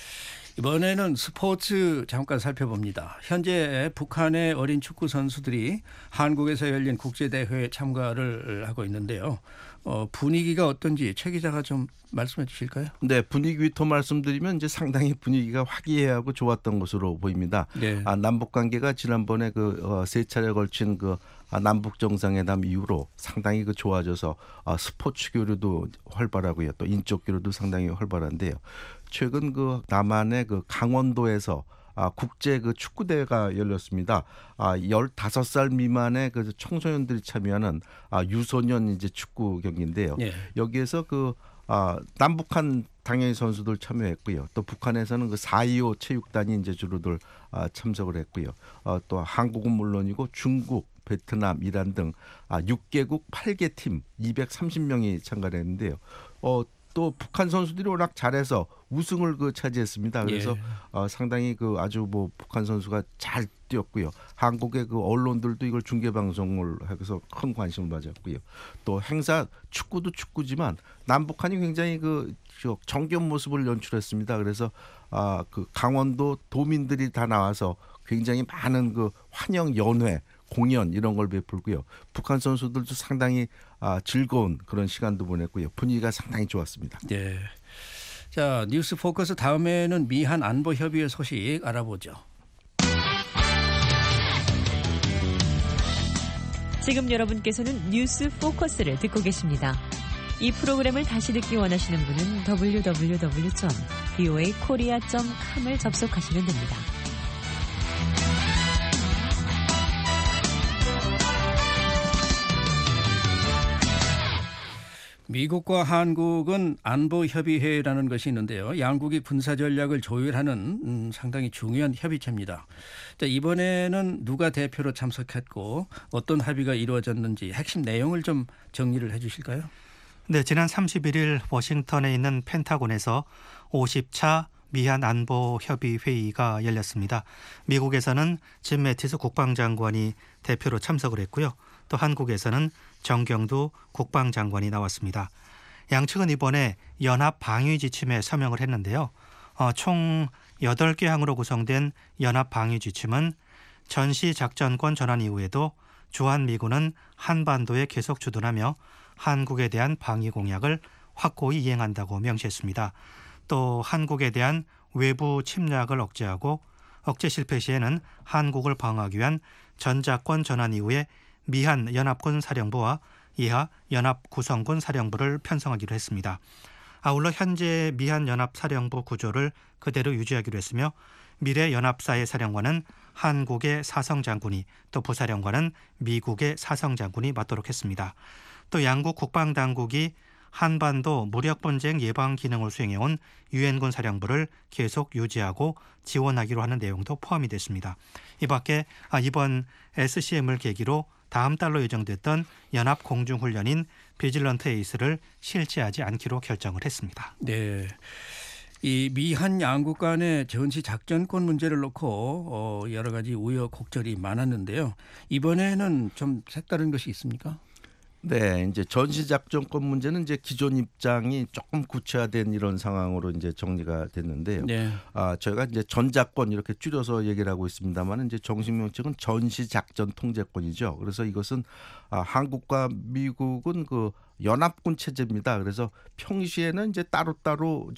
이번에는 스포츠 잠깐 살펴봅니다. 현재 북한의 어린 축구 선수들이 한국에서 열린 국제대회에 참가를 하고 있는데요. 분위기가 어떤지 최 기자가 좀 말씀해 주실까요? 네, 분위기부터 말씀드리면 이제 상당히 분위기가 화기애애하고 좋았던 것으로 보입니다. 네. 남북 관계가 지난번에 그 세 차례 걸친 그 남북 정상회담 이후로 상당히 그 좋아져서 스포츠 교류도 활발하고요, 또 인적 교류도 상당히 활발한데요. 최근 그 남한의 그 강원도에서 국제 그 축구 대회가 열렸습니다. 15살 미만의 그 청소년들이 참여하는 유소년 이제 축구 경기인데요. 네. 여기에서 그 남북한 당연히 선수들 참여했고요. 또 북한에서는 그 4.25 체육단이 이제 주로들 참석을 했고요. 또 한국은 물론이고 중국, 베트남, 이란 등 6개국 8개 팀 230명이 참가를 했는데요. 또 북한 선수들이 워낙 잘해서 우승을 그 차지했습니다. 그래서 상당히 그 아주 뭐 북한 선수가 잘 뛰었고요. 한국의 그 언론들도 이걸 중계 방송을 해서 큰 관심을 가졌고요. 또 행사 축구도 축구지만 남북한이 굉장히 그 정겨운 모습을 연출했습니다. 그래서 그 강원도 도민들이 다 나와서 굉장히 많은 그 환영 연회 공연 이런 걸 베풀고요. 북한 선수들도 상당히 즐거운 그런 시간도 보냈고요. 분위기가 상당히 좋았습니다. 네. 자, 뉴스 포커스 다음에는 미한 안보 협의회 소식 알아보죠. 지금 여러분께서는 뉴스 포커스를 듣고 계십니다. 이 프로그램을 다시 듣기 원하시는 분은 www.voakorea.com을 접속하시면 됩니다. 미국과 한국은 안보협의회라는 것이 있는데요. 양국이 군사전략을 조율하는 상당히 중요한 협의체입니다. 자, 이번에는 누가 대표로 참석했고 어떤 합의가 이루어졌는지 핵심 내용을 좀 정리를 해 주실까요? 네, 지난 31일 워싱턴에 있는 펜타곤에서 50차 미한 안보협의회의가 열렸습니다. 미국에서는 짐 매티스 국방장관이 대표로 참석을 했고요. 또 한국에서는 정경두 국방장관이 나왔습니다. 양측은 이번에 연합방위지침에 서명을 했는데요. 총 8개 항으로 구성된 연합방위지침은 전시작전권 전환 이후에도 주한미군은 한반도에 계속 주둔하며 한국에 대한 방위 공약을 확고히 이행한다고 명시했습니다. 또 한국에 대한 외부 침략을 억제하고 억제 실패 시에는 한국을 방어하기 위한 전자권 전환 이후에 미한 연합군 사령부와 이하 연합구성군 사령부를 편성하기로 했습니다. 아울러 현재 미한연합사령부 구조를 그대로 유지하기로 했으며 미래 연합사의 사령관은 한국의 사성장군이 또 부사령관은 미국의 사성장군이 맡도록 했습니다. 또 양국 국방당국이 한반도 무력분쟁 예방 기능을 수행해온 유엔군 사령부를 계속 유지하고 지원하기로 하는 내용도 포함이 됐습니다. 이 밖에 이번 SCM을 계기로 다음 달로 예정됐던 연합공중훈련인 비질런트 에이스를 실시하지 않기로 결정을 했습니다. 네. 이 미한 양국 간의 전시 작전권 문제를 놓고 여러 가지 우여곡절이 많았는데요. 이번에는 좀 색다른 것이 있습니까? 네, 이제 전시작전권 문제는 이제 기존 입장이 조금 구체화된 이런 상황으로 이제 정리가 됐는데요. 네. 저희가 이제 전작권 이렇게 줄여서 얘기를 하고 있습니다만 이제 정식 명칭은 전시작전 통제권이죠. 그래서 이것은 한국과 미국은 그 연합군 체제입니다. 그래서 평시에는 이제 따로따로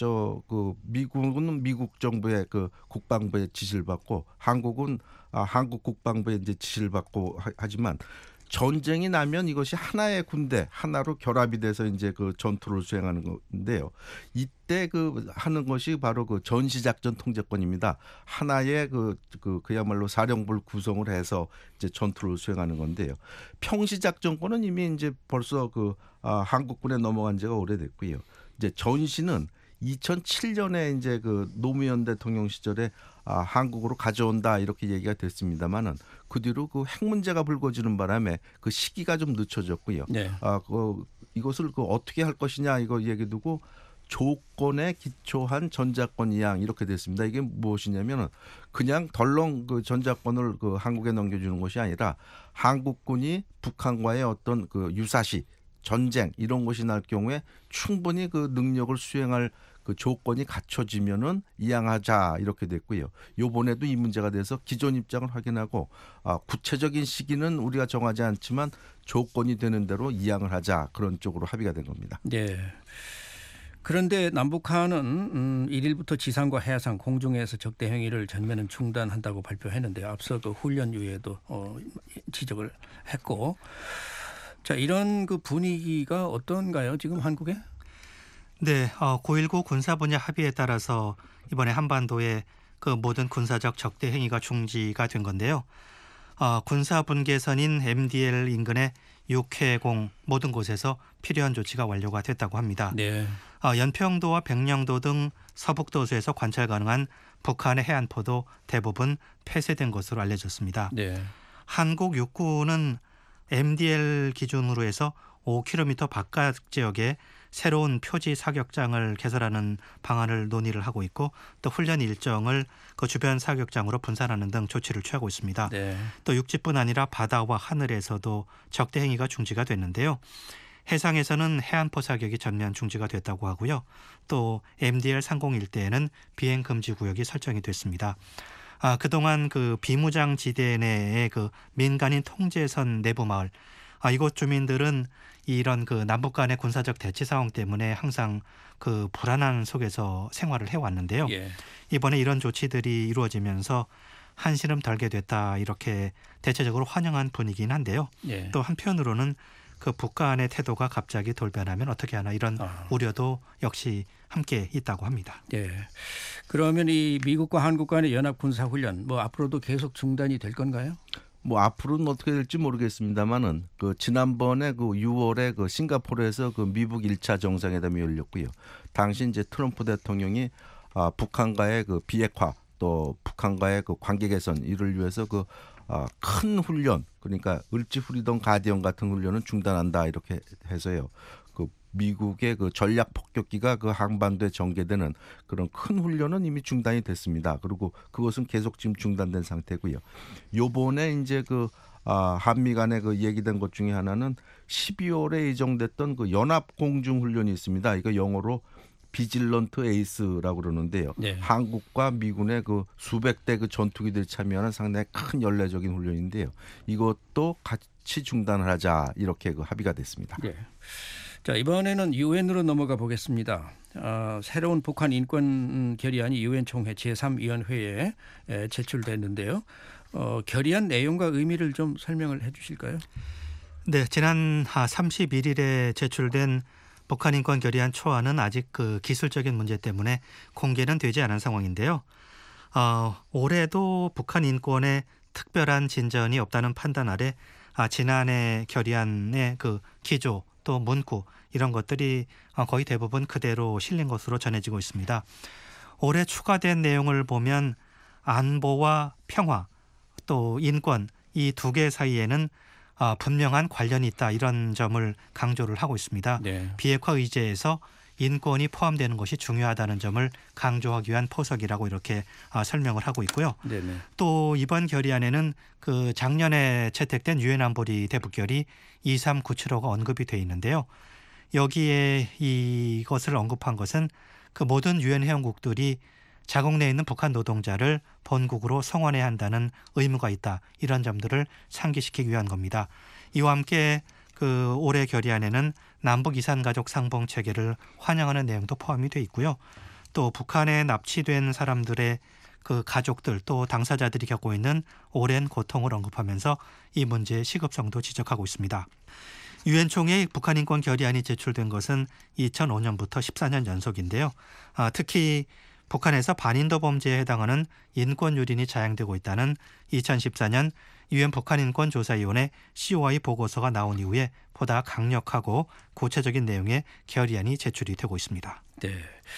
미국은 미국 정부의 그 국방부의 지시를 받고 한국은 한국 국방부의 이제 지시를 받고 하지만 전쟁이 나면 이것이 하나의 군대 하나로 결합이 돼서 이제 그 전투를 수행하는 건데요. 이때 하는 것이 바로 그 전시작전 통제권입니다. 하나의 그야말로 사령부를 구성을 해서 이제 전투를 수행하는 건데요. 평시작전권은 이미 이제 벌써 한국군에 넘어간 지가 오래됐고요. 이제 전시는 2007년에 이제 그 노무현 대통령 시절에 한국으로 가져온다 이렇게 얘기가 됐습니다만은 그 뒤로 그 핵 문제가 불거지는 바람에 그 시기가 좀 늦춰졌고요. 네. 이것을 어떻게 할 것이냐 이거 얘기 두고 조건에 기초한 전자권 이양 이렇게 됐습니다. 이게 무엇이냐면은 그냥 덜렁 그 전자권을 한국에 넘겨주는 것이 아니라 한국군이 북한과의 어떤 유사시 전쟁 이런 것이 날 경우에 충분히 그 능력을 수행할 그 조건이 갖춰지면은 이양하자 이렇게 됐고요. 요번에도 이 문제가 돼서 기존 입장을 확인하고 구체적인 시기는 우리가 정하지 않지만 조건이 되는 대로 이양을 하자 그런 쪽으로 합의가 된 겁니다. 네. 그런데 남북한은 1일부터 지상과 해상 공중에서 적대 행위를 전면은 중단한다고 발표했는데 앞서 그 훈련 이후에도 지적을 했고 자 이런 그 분위기가 어떤가요 지금 한국에? 네, 9.19 군사 분야 합의에 따라서 이번에 한반도의 그 모든 군사적 적대 행위가 중지가 된 건데요. 군사 분계선인 MDL 인근의 육해공 모든 곳에서 필요한 조치가 완료가 됐다고 합니다. 네. 연평도와 백령도 등 서북도수에서 관찰 가능한 북한의 해안포도 대부분 폐쇄된 것으로 알려졌습니다. 네. 한국 육군은 MDL 기준으로 해서 5km 바깥 지역에 새로운 표지 사격장을 개설하는 방안을 논의를 하고 있고 또 훈련 일정을 그 주변 사격장으로 분산하는 등 조치를 취하고 있습니다. 네. 또 육지뿐 아니라 바다와 하늘에서도 적대 행위가 중지가 됐는데요. 해상에서는 해안포 사격이 전면 중지가 됐다고 하고요. 또 MDL 상공 일대에는 비행 금지 구역이 설정이 됐습니다. 그동안 그 비무장 지대 내의 그 민간인 통제선 내부 마을 이곳 주민들은 이런 그 남북 간의 군사적 대치 상황 때문에 항상 그 불안한 속에서 생활을 해왔는데요. 예. 이번에 이런 조치들이 이루어지면서 한시름 덜게 됐다 이렇게 대체적으로 환영한 분위기긴 한데요. 예. 또 한편으로는 그 북한의 태도가 갑자기 돌변하면 어떻게 하나 이런 우려도 역시 함께 있다고 합니다. 예. 그러면 이 미국과 한국 간의 연합 군사 훈련 앞으로도 계속 중단이 될 건가요? 앞으로는 어떻게 될지 모르겠습니다만은 지난번에 6월에 싱가포르에서 미국 1차 정상회담이 열렸고요. 당시 이제 트럼프 대통령이 북한과의 비핵화 또 북한과의 관계 개선 이를 위해서 큰 훈련 그러니까 을지 후리던 가디언 같은 훈련은 중단한다 이렇게 해서요. 미국의 전략 폭격기가 한반도에 전개되는 그런 큰 훈련은 이미 중단이 됐습니다. 그리고 그것은 계속 지금 중단된 상태고요. 요번에 이제 한미 간에 얘기된 것 중에 하나는 12월에 예정됐던 연합 공중 훈련이 있습니다. 이거 영어로 비질런트 에이스라고 그러는데요. 네. 한국과 미군의 수백 대 전투기들이 참여하는 상당히 큰 연례적인 훈련인데요. 이것도 같이 중단을 하자 이렇게 합의가 됐습니다. 네. 자 이번에는 유엔으로 넘어가 보겠습니다. 새로운 북한 인권 결의안이 유엔 총회 제3위원회에 제출됐는데요. 결의안 내용과 의미를 좀 설명을 해주실까요? 네, 지난 31일에 제출된 북한 인권 결의안 초안은 아직 그 기술적인 문제 때문에 공개는 되지 않은 상황인데요. 올해도 북한 인권에 특별한 진전이 없다는 판단 아래 지난해 결의안의 그 기조 또 문구 이런 것들이 거의 대부분 그대로 실린 것으로 전해지고 있습니다. 올해 추가된 내용을 보면 안보와 평화 또 인권 이 두 개 사이에는 분명한 관련이 있다 이런 점을 강조를 하고 있습니다. 네. 비핵화 의제에서 인권이 포함되는 것이 중요하다는 점을 강조하기 위한 포석이라고 이렇게 설명을 하고 있고요. 네네. 또 이번 결의안에는 그 작년에 채택된 유엔 안보리 대북결의 23975가 언급이 돼 있는데요. 여기에 이것을 언급한 것은 그 모든 유엔 회원국들이 자국 내에 있는 북한 노동자를 본국으로 송환해야 한다는 의무가 있다. 이런 점들을 상기시키기 위한 겁니다. 이와 함께 그 올해 결의안에는 남북 이산가족 상봉 체계를 환영하는 내용도 포함이 돼 있고요. 또 북한에 납치된 사람들의 그 가족들 또 당사자들이 겪고 있는 오랜 고통을 언급하면서 이 문제의 시급성도 지적하고 있습니다. 유엔 총회의 북한 인권 결의안이 제출된 것은 2005년부터 14년 연속인데요. 특히 북한에서 반인도 범죄에 해당하는 인권 유린이 자행되고 있다는 2014년 유엔 북한인권조사위원회 COI 보고서가 나온 이후에 보다 강력하고 구체적인 내용의 결의안이 제출이 되고 있습니다. 네.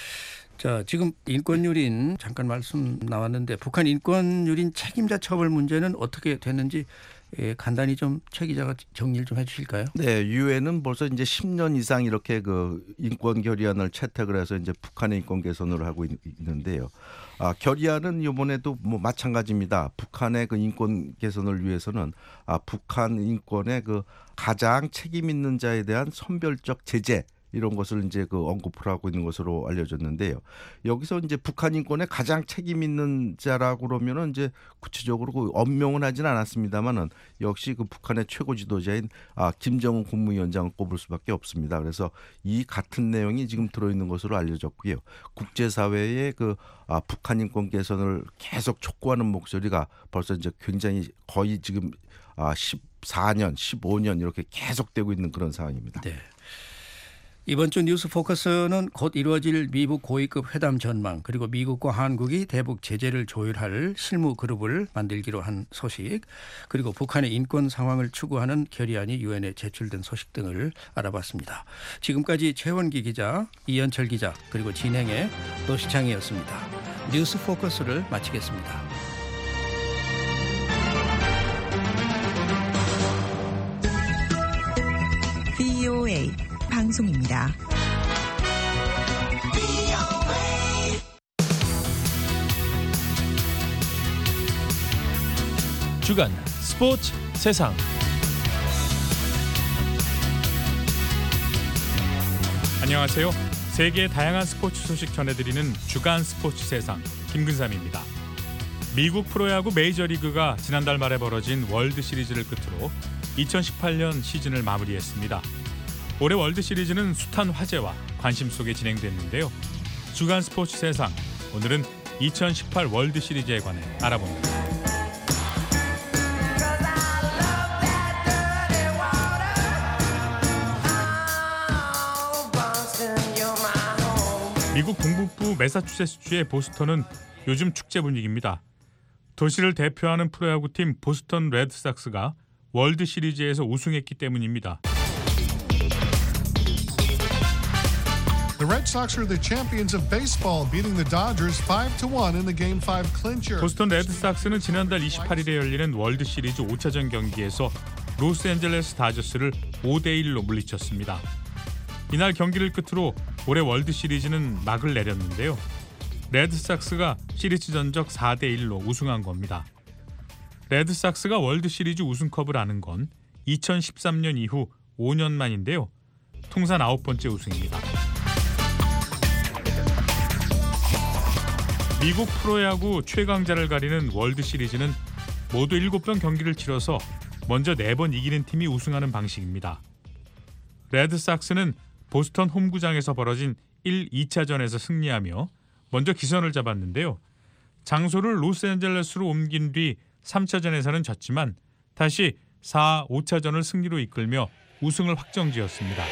자, 지금 인권 유린 잠깐 말씀 나왔는데 북한 인권 유린 책임자 처벌 문제는 어떻게 됐는지 간단히 좀 최 기자가 정리를 좀 해주실까요? 네, 유엔은 벌써 이제 10년 이상 이렇게 그 인권 결의안을 채택을 해서 이제 북한의 인권 개선을 하고 있는데요. 결의안은 이번에도 뭐 마찬가지입니다. 북한의 그 인권 개선을 위해서는 북한 인권의 그 가장 책임 있는 자에 대한 선별적 제재 이런 것을 이제 그 언급을 하고 있는 것으로 알려졌는데요. 여기서 이제 북한 인권에 가장 책임 있는 자라고 그러면은 이제 구체적으로 그 엄명은 하진 않았습니다만은 역시 그 북한의 최고 지도자인 김정은 국무위원장을 꼽을 수밖에 없습니다. 그래서 이 같은 내용이 지금 들어있는 것으로 알려졌고요. 국제사회의 그 북한 인권 개선을 계속 촉구하는 목소리가 벌써 이제 굉장히 거의 지금 14년, 15년 이렇게 계속되고 있는 그런 상황입니다. 네. 이번 주 뉴스 포커스는 곧 이루어질 미국 고위급 회담 전망 그리고 미국과 한국이 대북 제재를 조율할 실무 그룹을 만들기로 한 소식 그리고 북한의 인권 상황을 추구하는 결의안이 유엔에 제출된 소식 등을 알아봤습니다. 지금까지 최원기 기자, 이현철 기자 그리고 진행의 노시창이었습니다. 뉴스 포커스를 마치겠습니다. VOA 방송입니다. 주간 스포츠 세상. 안녕하세요. 세계의 다양한 스포츠 소식 전해드리는 주간 스포츠 세상 김근삼입니다. 미국 프로야구 메이저리그가 지난달 말에 벌어진 월드 시리즈를 끝으로 2018년 시즌을 마무리했습니다. 올해 월드 시리즈는 숱한 화제와 관심 속에 진행됐는데요. 주간 스포츠 세상, 오늘은 2018 월드 시리즈에 관해 알아봅니다. 미국 동북부 매사추세츠주의 보스턴은 요즘 축제 분위기입니다. 도시를 대표하는 프로야구팀 보스턴 레드삭스가 월드 시리즈에서 우승했기 때문입니다. The Red Sox are the champions of baseball, beating the Dodgers 5-1 in the Game 5 clincher. 보스턴 레드삭스는 지난달 28일에 열리는 월드 시리즈 5차전 경기에서 로스앤젤레스 다저스를 5대1로 물리쳤습니다. 이날 경기를 끝으로 올해 월드 시리즈는 막을 내렸는데요. 레드삭스가 시리즈 전적 4대1로 우승한 겁니다. 레드삭스가 월드 시리즈 우승컵을 아는 건 2013년 이후 5년 만인데요. 통산 9번째 우승입니다. 미국 프로야구 최강자를 가리는 월드 시리즈는 모두 7번 경기를 치러서 먼저 4번 이기는 팀이 우승하는 방식입니다. 레드삭스는 보스턴 홈구장에서 벌어진 1, 2차전에서 승리하며 먼저 기선을 잡았는데요. 장소를 로스앤젤레스로 옮긴 뒤 3차전에서는 졌지만 다시 4, 5차전을 승리로 이끌며 우승을 확정지었습니다.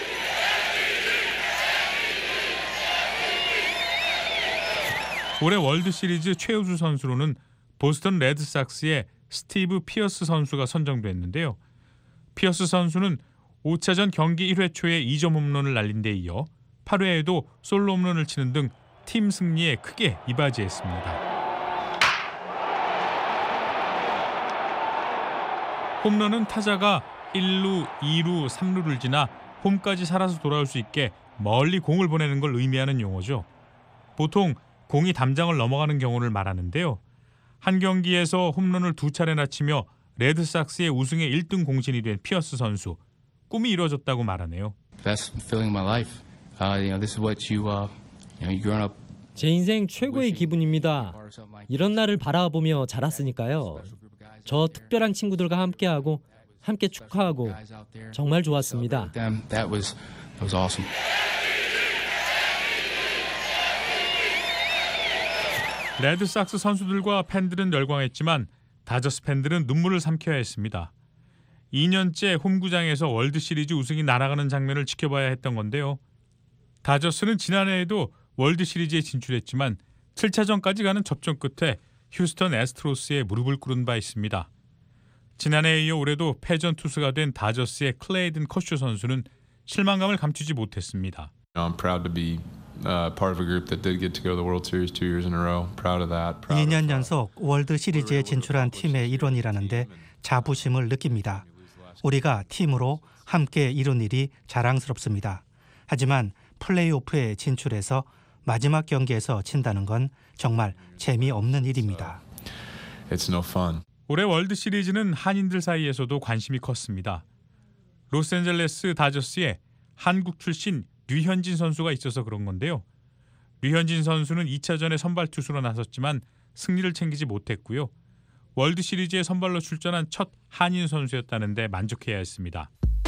올해 월드시리즈 최우수 선수로는 보스턴 레드삭스의 스티브 피어스 선수가 선정됐는데요. 피어스 선수는 5차전 경기 1회 초에 2점 홈런을 날린 데 이어 8회에도 솔로 홈런을 치는 등 팀 승리에 크게 이바지했습니다. 홈런은 타자가 1루, 2루, 3루를 지나 홈까지 살아서 돌아올 수 있게 멀리 공을 보내는 걸 의미하는 용어죠. 보통 공이 담장을 넘어가는 경우를 말하는데요. 한 경기에서 홈런을 2차례나 치며 레드삭스의 우승의 1등 공신이 된 피어스 선수. 꿈이 이루어졌다고 말하네요. Best feeling of my life. This is what you've grown up. 제 인생 최고의 기분입니다. 이런 날을 바라보며 자랐으니까요. 저 특별한 친구들과 함께하고 함께 축하하고 정말 좋았습니다. That was awesome. 레드삭스 선수들과 팬들은 열광했지만 다저스 팬들은 눈물을 삼켜야 했습니다. 2년째 홈구장에서 월드시리즈 우승이 날아가는 장면을 지켜봐야 했던 건데요. 다저스는 지난해에도 월드시리즈에 진출했지만 7차전까지 가는 접전 끝에 휴스턴 애스트로스에 무릎을 꿇은 바 있습니다. 지난해에 이어 올해도 패전 투수가 된 다저스의 클레이든 커쇼 선수는 실망감을 감추지 못했습니다. I'm proud to be part of a group that did get to go to the World Series 2 years in a row. Proud of that. 2년 연속 월드 시리즈에 진출한 팀의 일원이라는데 자부심을 느낍니다. 우리가 팀으로 함께 이룬 일이 자랑스럽습니다. 하지만 플레이오프에 진출해서 마지막 경기에서 진다는 건 정말 재미없는 일입니다. It's no fun. 올해 월드 시리즈는 한인들 사이에서도 관심이 컸습니다. 로스앤젤레스 다저스에 한국 출신 류현진 선수가 있어서 그런 건데요. 류현진 선수는 2차전에 선발 투수로 나섰지만 승리를 챙기지 못했고요. 월드 시리즈에 선발로 출전한 첫 한인 선수였다는데 만족해야 했습니다.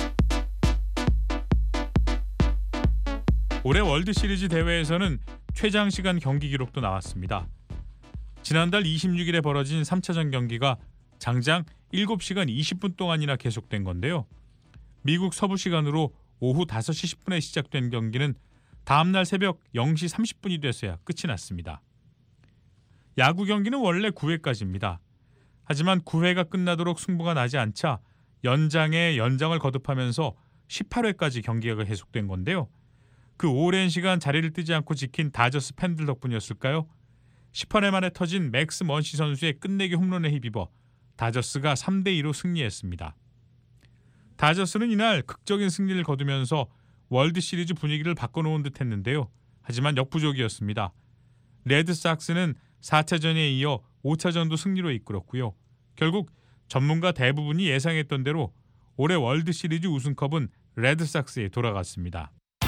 올해 월드 시리즈 대회에서는 최장 시간 경기 기록도 나왔습니다. 지난달 26일에 벌어진 3차전 경기가 장장 7시간 20분 동안이나 계속된 건데요. 미국 서부 시간으로 오후 5시 10분에 시작된 경기는 다음날 새벽 0시 30분이 돼서야 끝이 났습니다. 야구 경기는 원래 9회까지입니다. 하지만 9회가 끝나도록 승부가 나지 않자 연장에 연장을 거듭하면서 18회까지 경기가 계속된 건데요. 그 오랜 시간 자리를 뜨지 않고 지킨 다저스 팬들 덕분이었을까요? 18회 만에 터진 맥스 먼시 선수의 끝내기 홈런에 힘입어 다저스가 3대2로 승리했습니다. 다저스는 이날 극적인 승리를 거두면서 월드시리즈 분위기를 바꿔놓은 듯 했는데요. 하지만 역부족이었습니다. 레드삭스는 4차전에 이어 5차전도 승리로 이끌었고요. 결국 전문가 대부분이 예상했던 대로 올해 월드시리즈 우승컵은 레드삭스에 돌아갔습니다.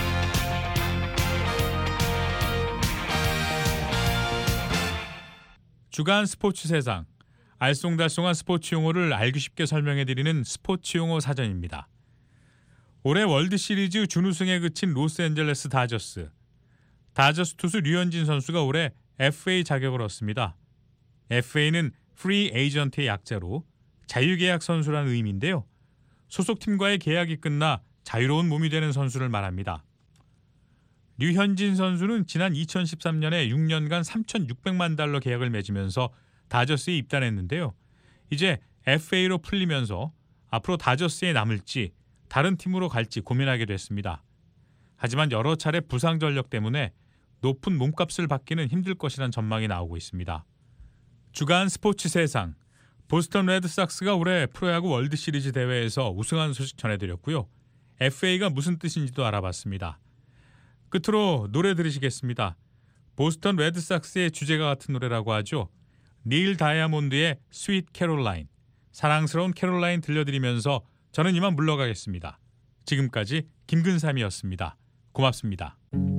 주간 스포츠 세상, 알쏭달쏭한 스포츠 용어를 알기 쉽게 설명해드리는 스포츠 용어 사전입니다. 올해 월드시리즈 준우승에 그친 로스앤젤레스 다저스. 다저스 투수 류현진 선수가 올해 FA 자격을 얻습니다. FA는 프리 에이전트의 약자로 자유계약 선수라는 의미인데요. 소속팀과의 계약이 끝나 자유로운 몸이 되는 선수를 말합니다. 류현진 선수는 지난 2013년에 6년간 3,600만 달러 계약을 맺으면서 다저스에 입단했는데요. 이제 FA로 풀리면서 앞으로 다저스에 남을지 다른 팀으로 갈지 고민하게 됐습니다. 하지만 여러 차례 부상 전력 때문에 높은 몸값을 받기는 힘들 것이란 전망이 나오고 있습니다. 주간 스포츠 세상, 보스턴 레드삭스가 올해 프로야구 월드시리즈 대회에서 우승한 소식 전해드렸고요. FA가 무슨 뜻인지도 알아봤습니다. 끝으로 노래 들으시겠습니다. 보스턴 레드삭스의 주제가 같은 노래라고 하죠. 닐 다이아몬드의 스윗 캐롤라인, 사랑스러운 캐롤라인 들려드리면서 저는 이만 물러가겠습니다. 지금까지 김근삼이었습니다. 고맙습니다.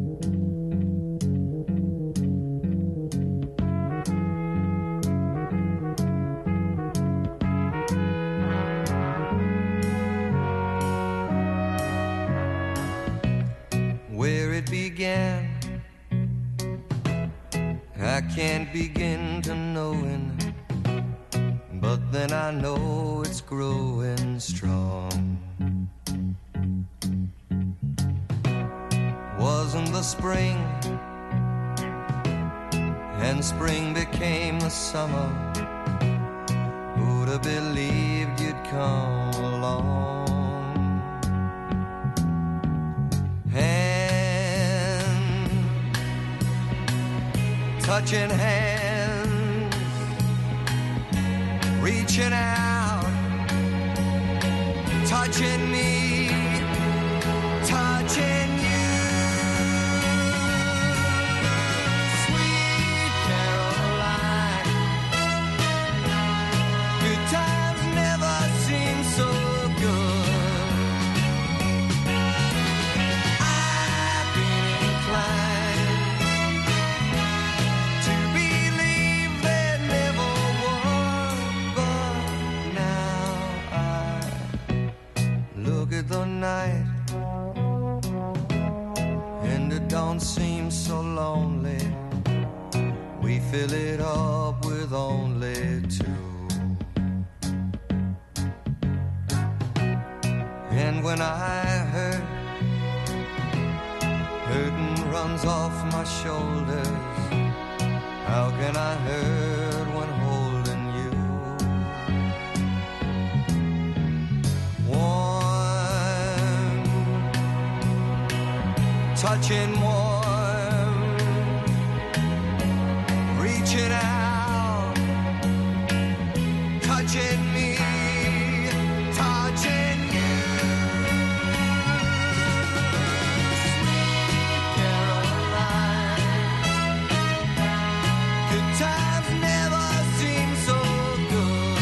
Where it began, I can't begin to knowing, but then and I know it's growing strong. Wasn't the spring, and spring became the summer. Who'd have believed you'd come along? Hand, touching hands, reaching out, touching me, touching you. Sweet Caroline, good times never seem so good. I've been inclined to believe there never was, but now I look at the night and it don't seem so lonely. We fill it up with only two. And when I hurt, hurting runs off my shoulders. How can I hurt when holding you? Warm, touching warm, reaching out, touching me, touching you. Sweet Caroline, good times never seem so good.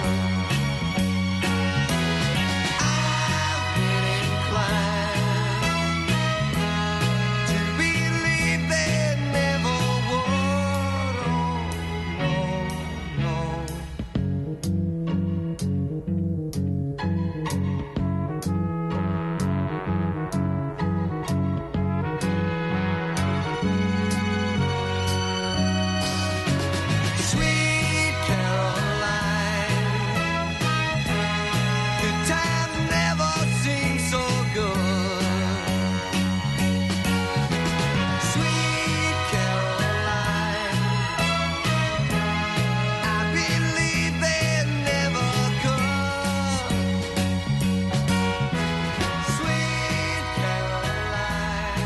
I've been inclined to believe there never would. Oh, no, no. Sweet Caroline, good times never seem so good. Sweet Caroline, I believe they never could. Sweet Caroline.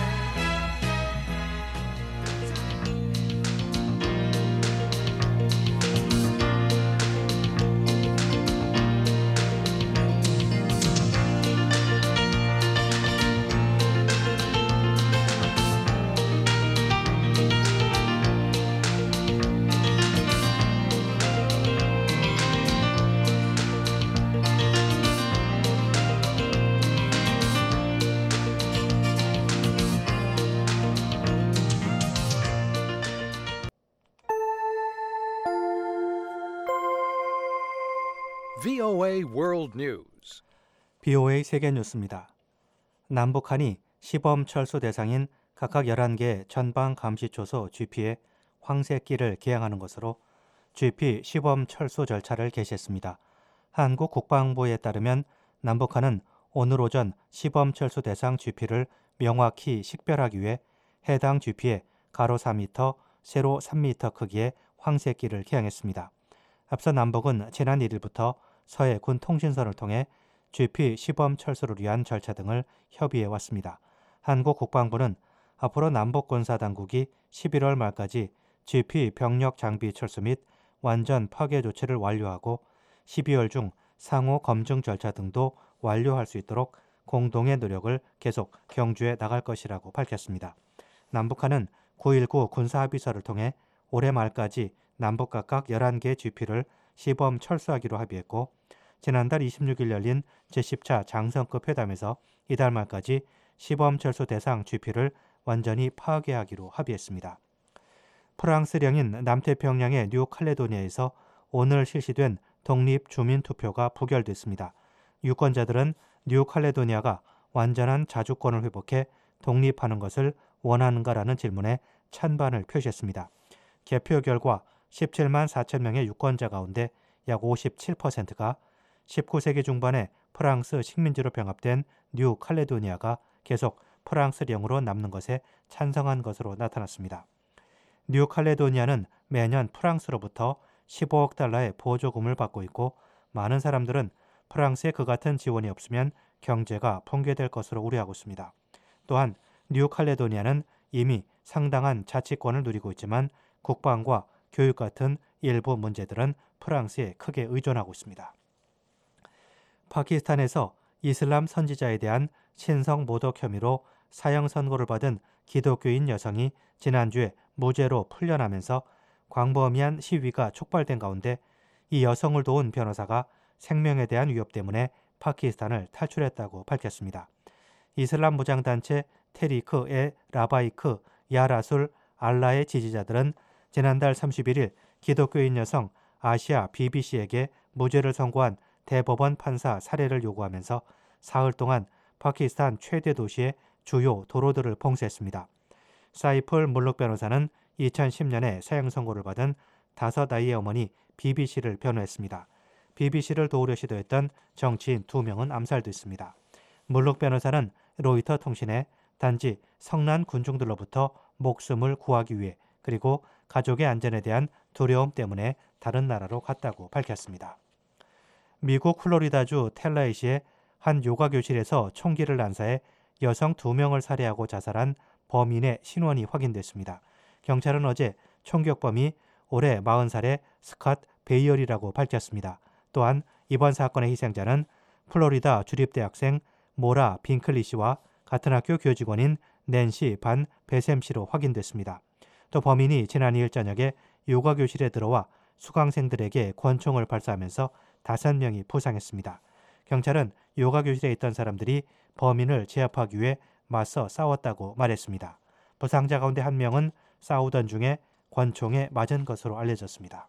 VOA World News. BOA 세계 뉴스입니다. 남북한이 시범 철수 대상인 각각 11개 전방 감시초소 GP에 황새길을 개항하는 것으로 GP 시범 철수 절차를 개시했습니다. 한국 국방부에 따르면 남북한은 오늘 오전 시범 철수 대상 GP를 명확히 식별하기 위해 해당 GP에 가로 4m, 세로 3m 크기의 황새길을 개항했습니다. 앞서 남북은 지난 1일부터 서해 군 통신선을 통해 GP 시범 철수를 위한 절차 등을 협의해 왔습니다. 한국 국방부는 앞으로 남북 군사 당국이 11월 말까지 GP 병력 장비 철수 및 완전 파괴 조치를 완료하고 12월 중 상호 검증 절차 등도 완료할 수 있도록 공동의 노력을 계속 경주해 나갈 것이라고 밝혔습니다. 남북한은 9.19 군사합의서를 통해 올해 말까지 남북 각각 11개 GP를 시범 철수하기로 합의했고 지난달 26일 열린 제10차 장성급 회담에서 이달 말까지 시범 철수 대상 GP를 완전히 파괴하기로 합의했습니다. 프랑스령인 남태평양의 뉴칼레도니아에서 오늘 실시된 독립주민투표가 부결됐습니다. 유권자들은 뉴칼레도니아가 완전한 자주권을 회복해 독립하는 것을 원하는가라는 질문에 찬반을 표시했습니다. 개표 결과 17만 4천 명의 유권자 가운데 약 57%가 19세기 중반에 프랑스 식민지로 병합된 뉴 칼레도니아가 계속 프랑스령으로 남는 것에 찬성한 것으로 나타났습니다. 뉴 칼레도니아는 매년 프랑스로부터 15억 달러의 보조금을 받고 있고 많은 사람들은 프랑스의 그 같은 지원이 없으면 경제가 붕괴될 것으로 우려하고 있습니다. 또한 뉴 칼레도니아는 이미 상당한 자치권을 누리고 있지만 국방과 교육 같은 일부 문제들은 프랑스에 크게 의존하고 있습니다. 파키스탄에서 이슬람 선지자에 대한 신성 모독 혐의로 사형 선고를 받은 기독교인 여성이 지난주에 무죄로 풀려나면서 광범위한 시위가 촉발된 가운데 이 여성을 도운 변호사가 생명에 대한 위협 때문에 파키스탄을 탈출했다고 밝혔습니다. 이슬람 무장단체 테리크-에 라바이크 야라술 알라의 지지자들은 지난달 31일 기독교인 여성 아시아 비비씨에게 무죄를 선고한 대법원 판사 살해를 요구하면서 사흘 동안 파키스탄 최대 도시의 주요 도로들을 봉쇄했습니다. 사이풀 물룩 변호사는 2010년에 사형 선고를 받은 5아이의 어머니 비비씨를 변호했습니다. 비비씨를 도우려 시도했던 정치인 2명은 암살됐습니다. 물룩 변호사는 로이터 통신에 단지 성난 군중들로부터 목숨을 구하기 위해 그리고 가족의 안전에 대한 두려움 때문에 다른 나라로 갔다고 밝혔습니다. 미국 플로리다주 텔라이시의 한 요가 교실에서 총기를 난사해 여성 2명을 살해하고 자살한 범인의 신원이 확인됐습니다. 경찰은 어제 총격범이 올해 40살의 스캇 베이얼이라고 밝혔습니다. 또한 이번 사건의 희생자는 플로리다 주립대학생 모라 빙클리 씨와 같은 학교 교직원인 낸시 반 베셈 씨로 확인됐습니다. 또 범인이 지난 2일 저녁에 요가 교실에 들어와 수강생들에게 권총을 발사하면서 5명이 부상했습니다. 경찰은 요가 교실에 있던 사람들이 범인을 제압하기 위해 맞서 싸웠다고 말했습니다. 부상자 가운데 1명은 싸우던 중에 권총에 맞은 것으로 알려졌습니다.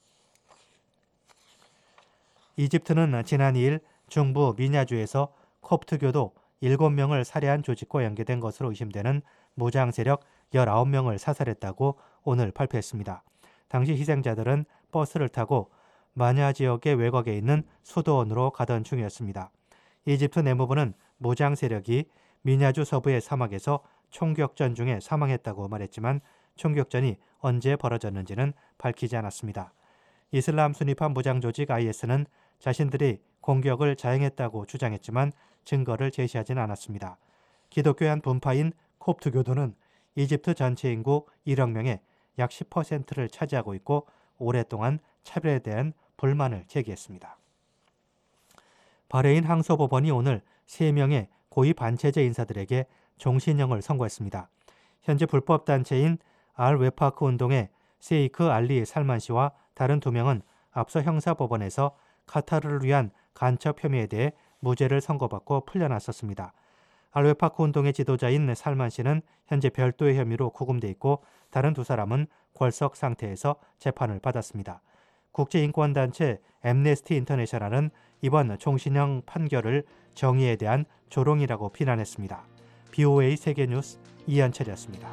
이집트는 지난 2일 중부 미냐주에서 콥트교도 7명을 살해한 조직과 연계된 것으로 의심되는 무장 세력 19명을 사살했다고 오늘 발표했습니다. 당시 희생자들은 버스를 타고 마냐 지역의 외곽에 있는 수도원으로 가던 중이었습니다. 이집트 내무부는 무장 세력이 미냐주 서부의 사막에서 총격전 중에 사망했다고 말했지만 총격전이 언제 벌어졌는지는 밝히지 않았습니다. 이슬람 순위파 무장 조직 IS는 자신들이 공격을 자행했다고 주장했지만 증거를 제시하지는 않았습니다. 기독교의 한 분파인 콥트교도는 이집트 전체 인구 1억 명의 약 10%를 차지하고 있고 오랫동안 차별에 대한 불만을 제기했습니다. 바레인 항소법원이 오늘 3명의 고위 반체제 인사들에게 종신형을 선고했습니다. 현재 불법 단체인 알-웨파크 운동의 세이크 알리 살만 씨와 다른 2명은 앞서 형사법원에서 카타르를 위한 간첩 혐의에 대해 무죄를 선고받고 풀려났었습니다. 알-웨파크 운동의 지도자인 살만 씨는 현재 별도의 혐의로 구금돼 있고 다른 2사람은 궐석 상태에서 재판을 받았습니다. 국제인권단체 앰네스티 인터내셔널은 이번 종신형 판결을 정의에 대한 조롱이라고 비난했습니다. BOA 세계뉴스 이한철이었습니다.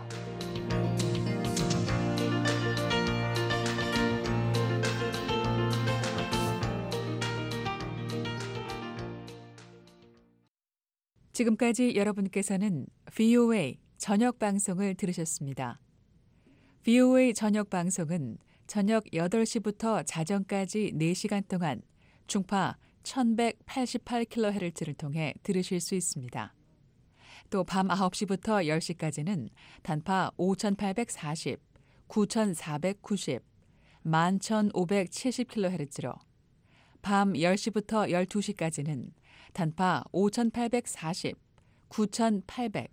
지금까지 여러분께서는 VOA 저녁 방송을 들으셨습니다. VOA 저녁 방송은 저녁 8시부터 자정까지 4시간 동안 중파 1188kHz를 통해 들으실 수 있습니다. 또 밤 9시부터 10시까지는 단파 5840, 9490, 11570kHz로 밤 10시부터 12시까지는 단파 5840, 9800,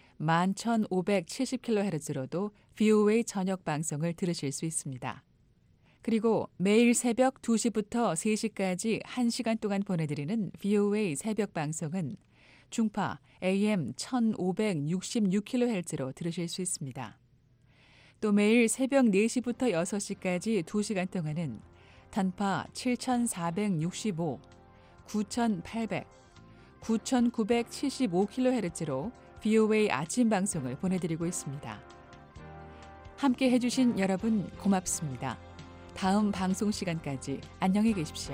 11570kHz로도 VOA 저녁 방송을 들으실 수 있습니다. 그리고 매일 새벽 2시부터 3시까지 1시간 동안 보내드리는 VOA 새벽 방송은 중파 AM 1566kHz로 들으실 수 있습니다. 또 매일 새벽 4시부터 6시까지 2시간 동안은 단파 7465, 9800, 9975kHz로 VOA 아침 방송을 보내드리고 있습니다. 함께 해주신 여러분 고맙습니다. 다음 방송 시간까지 안녕히 계십시오.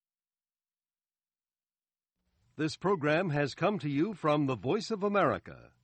This program has come to you from the Voice of America,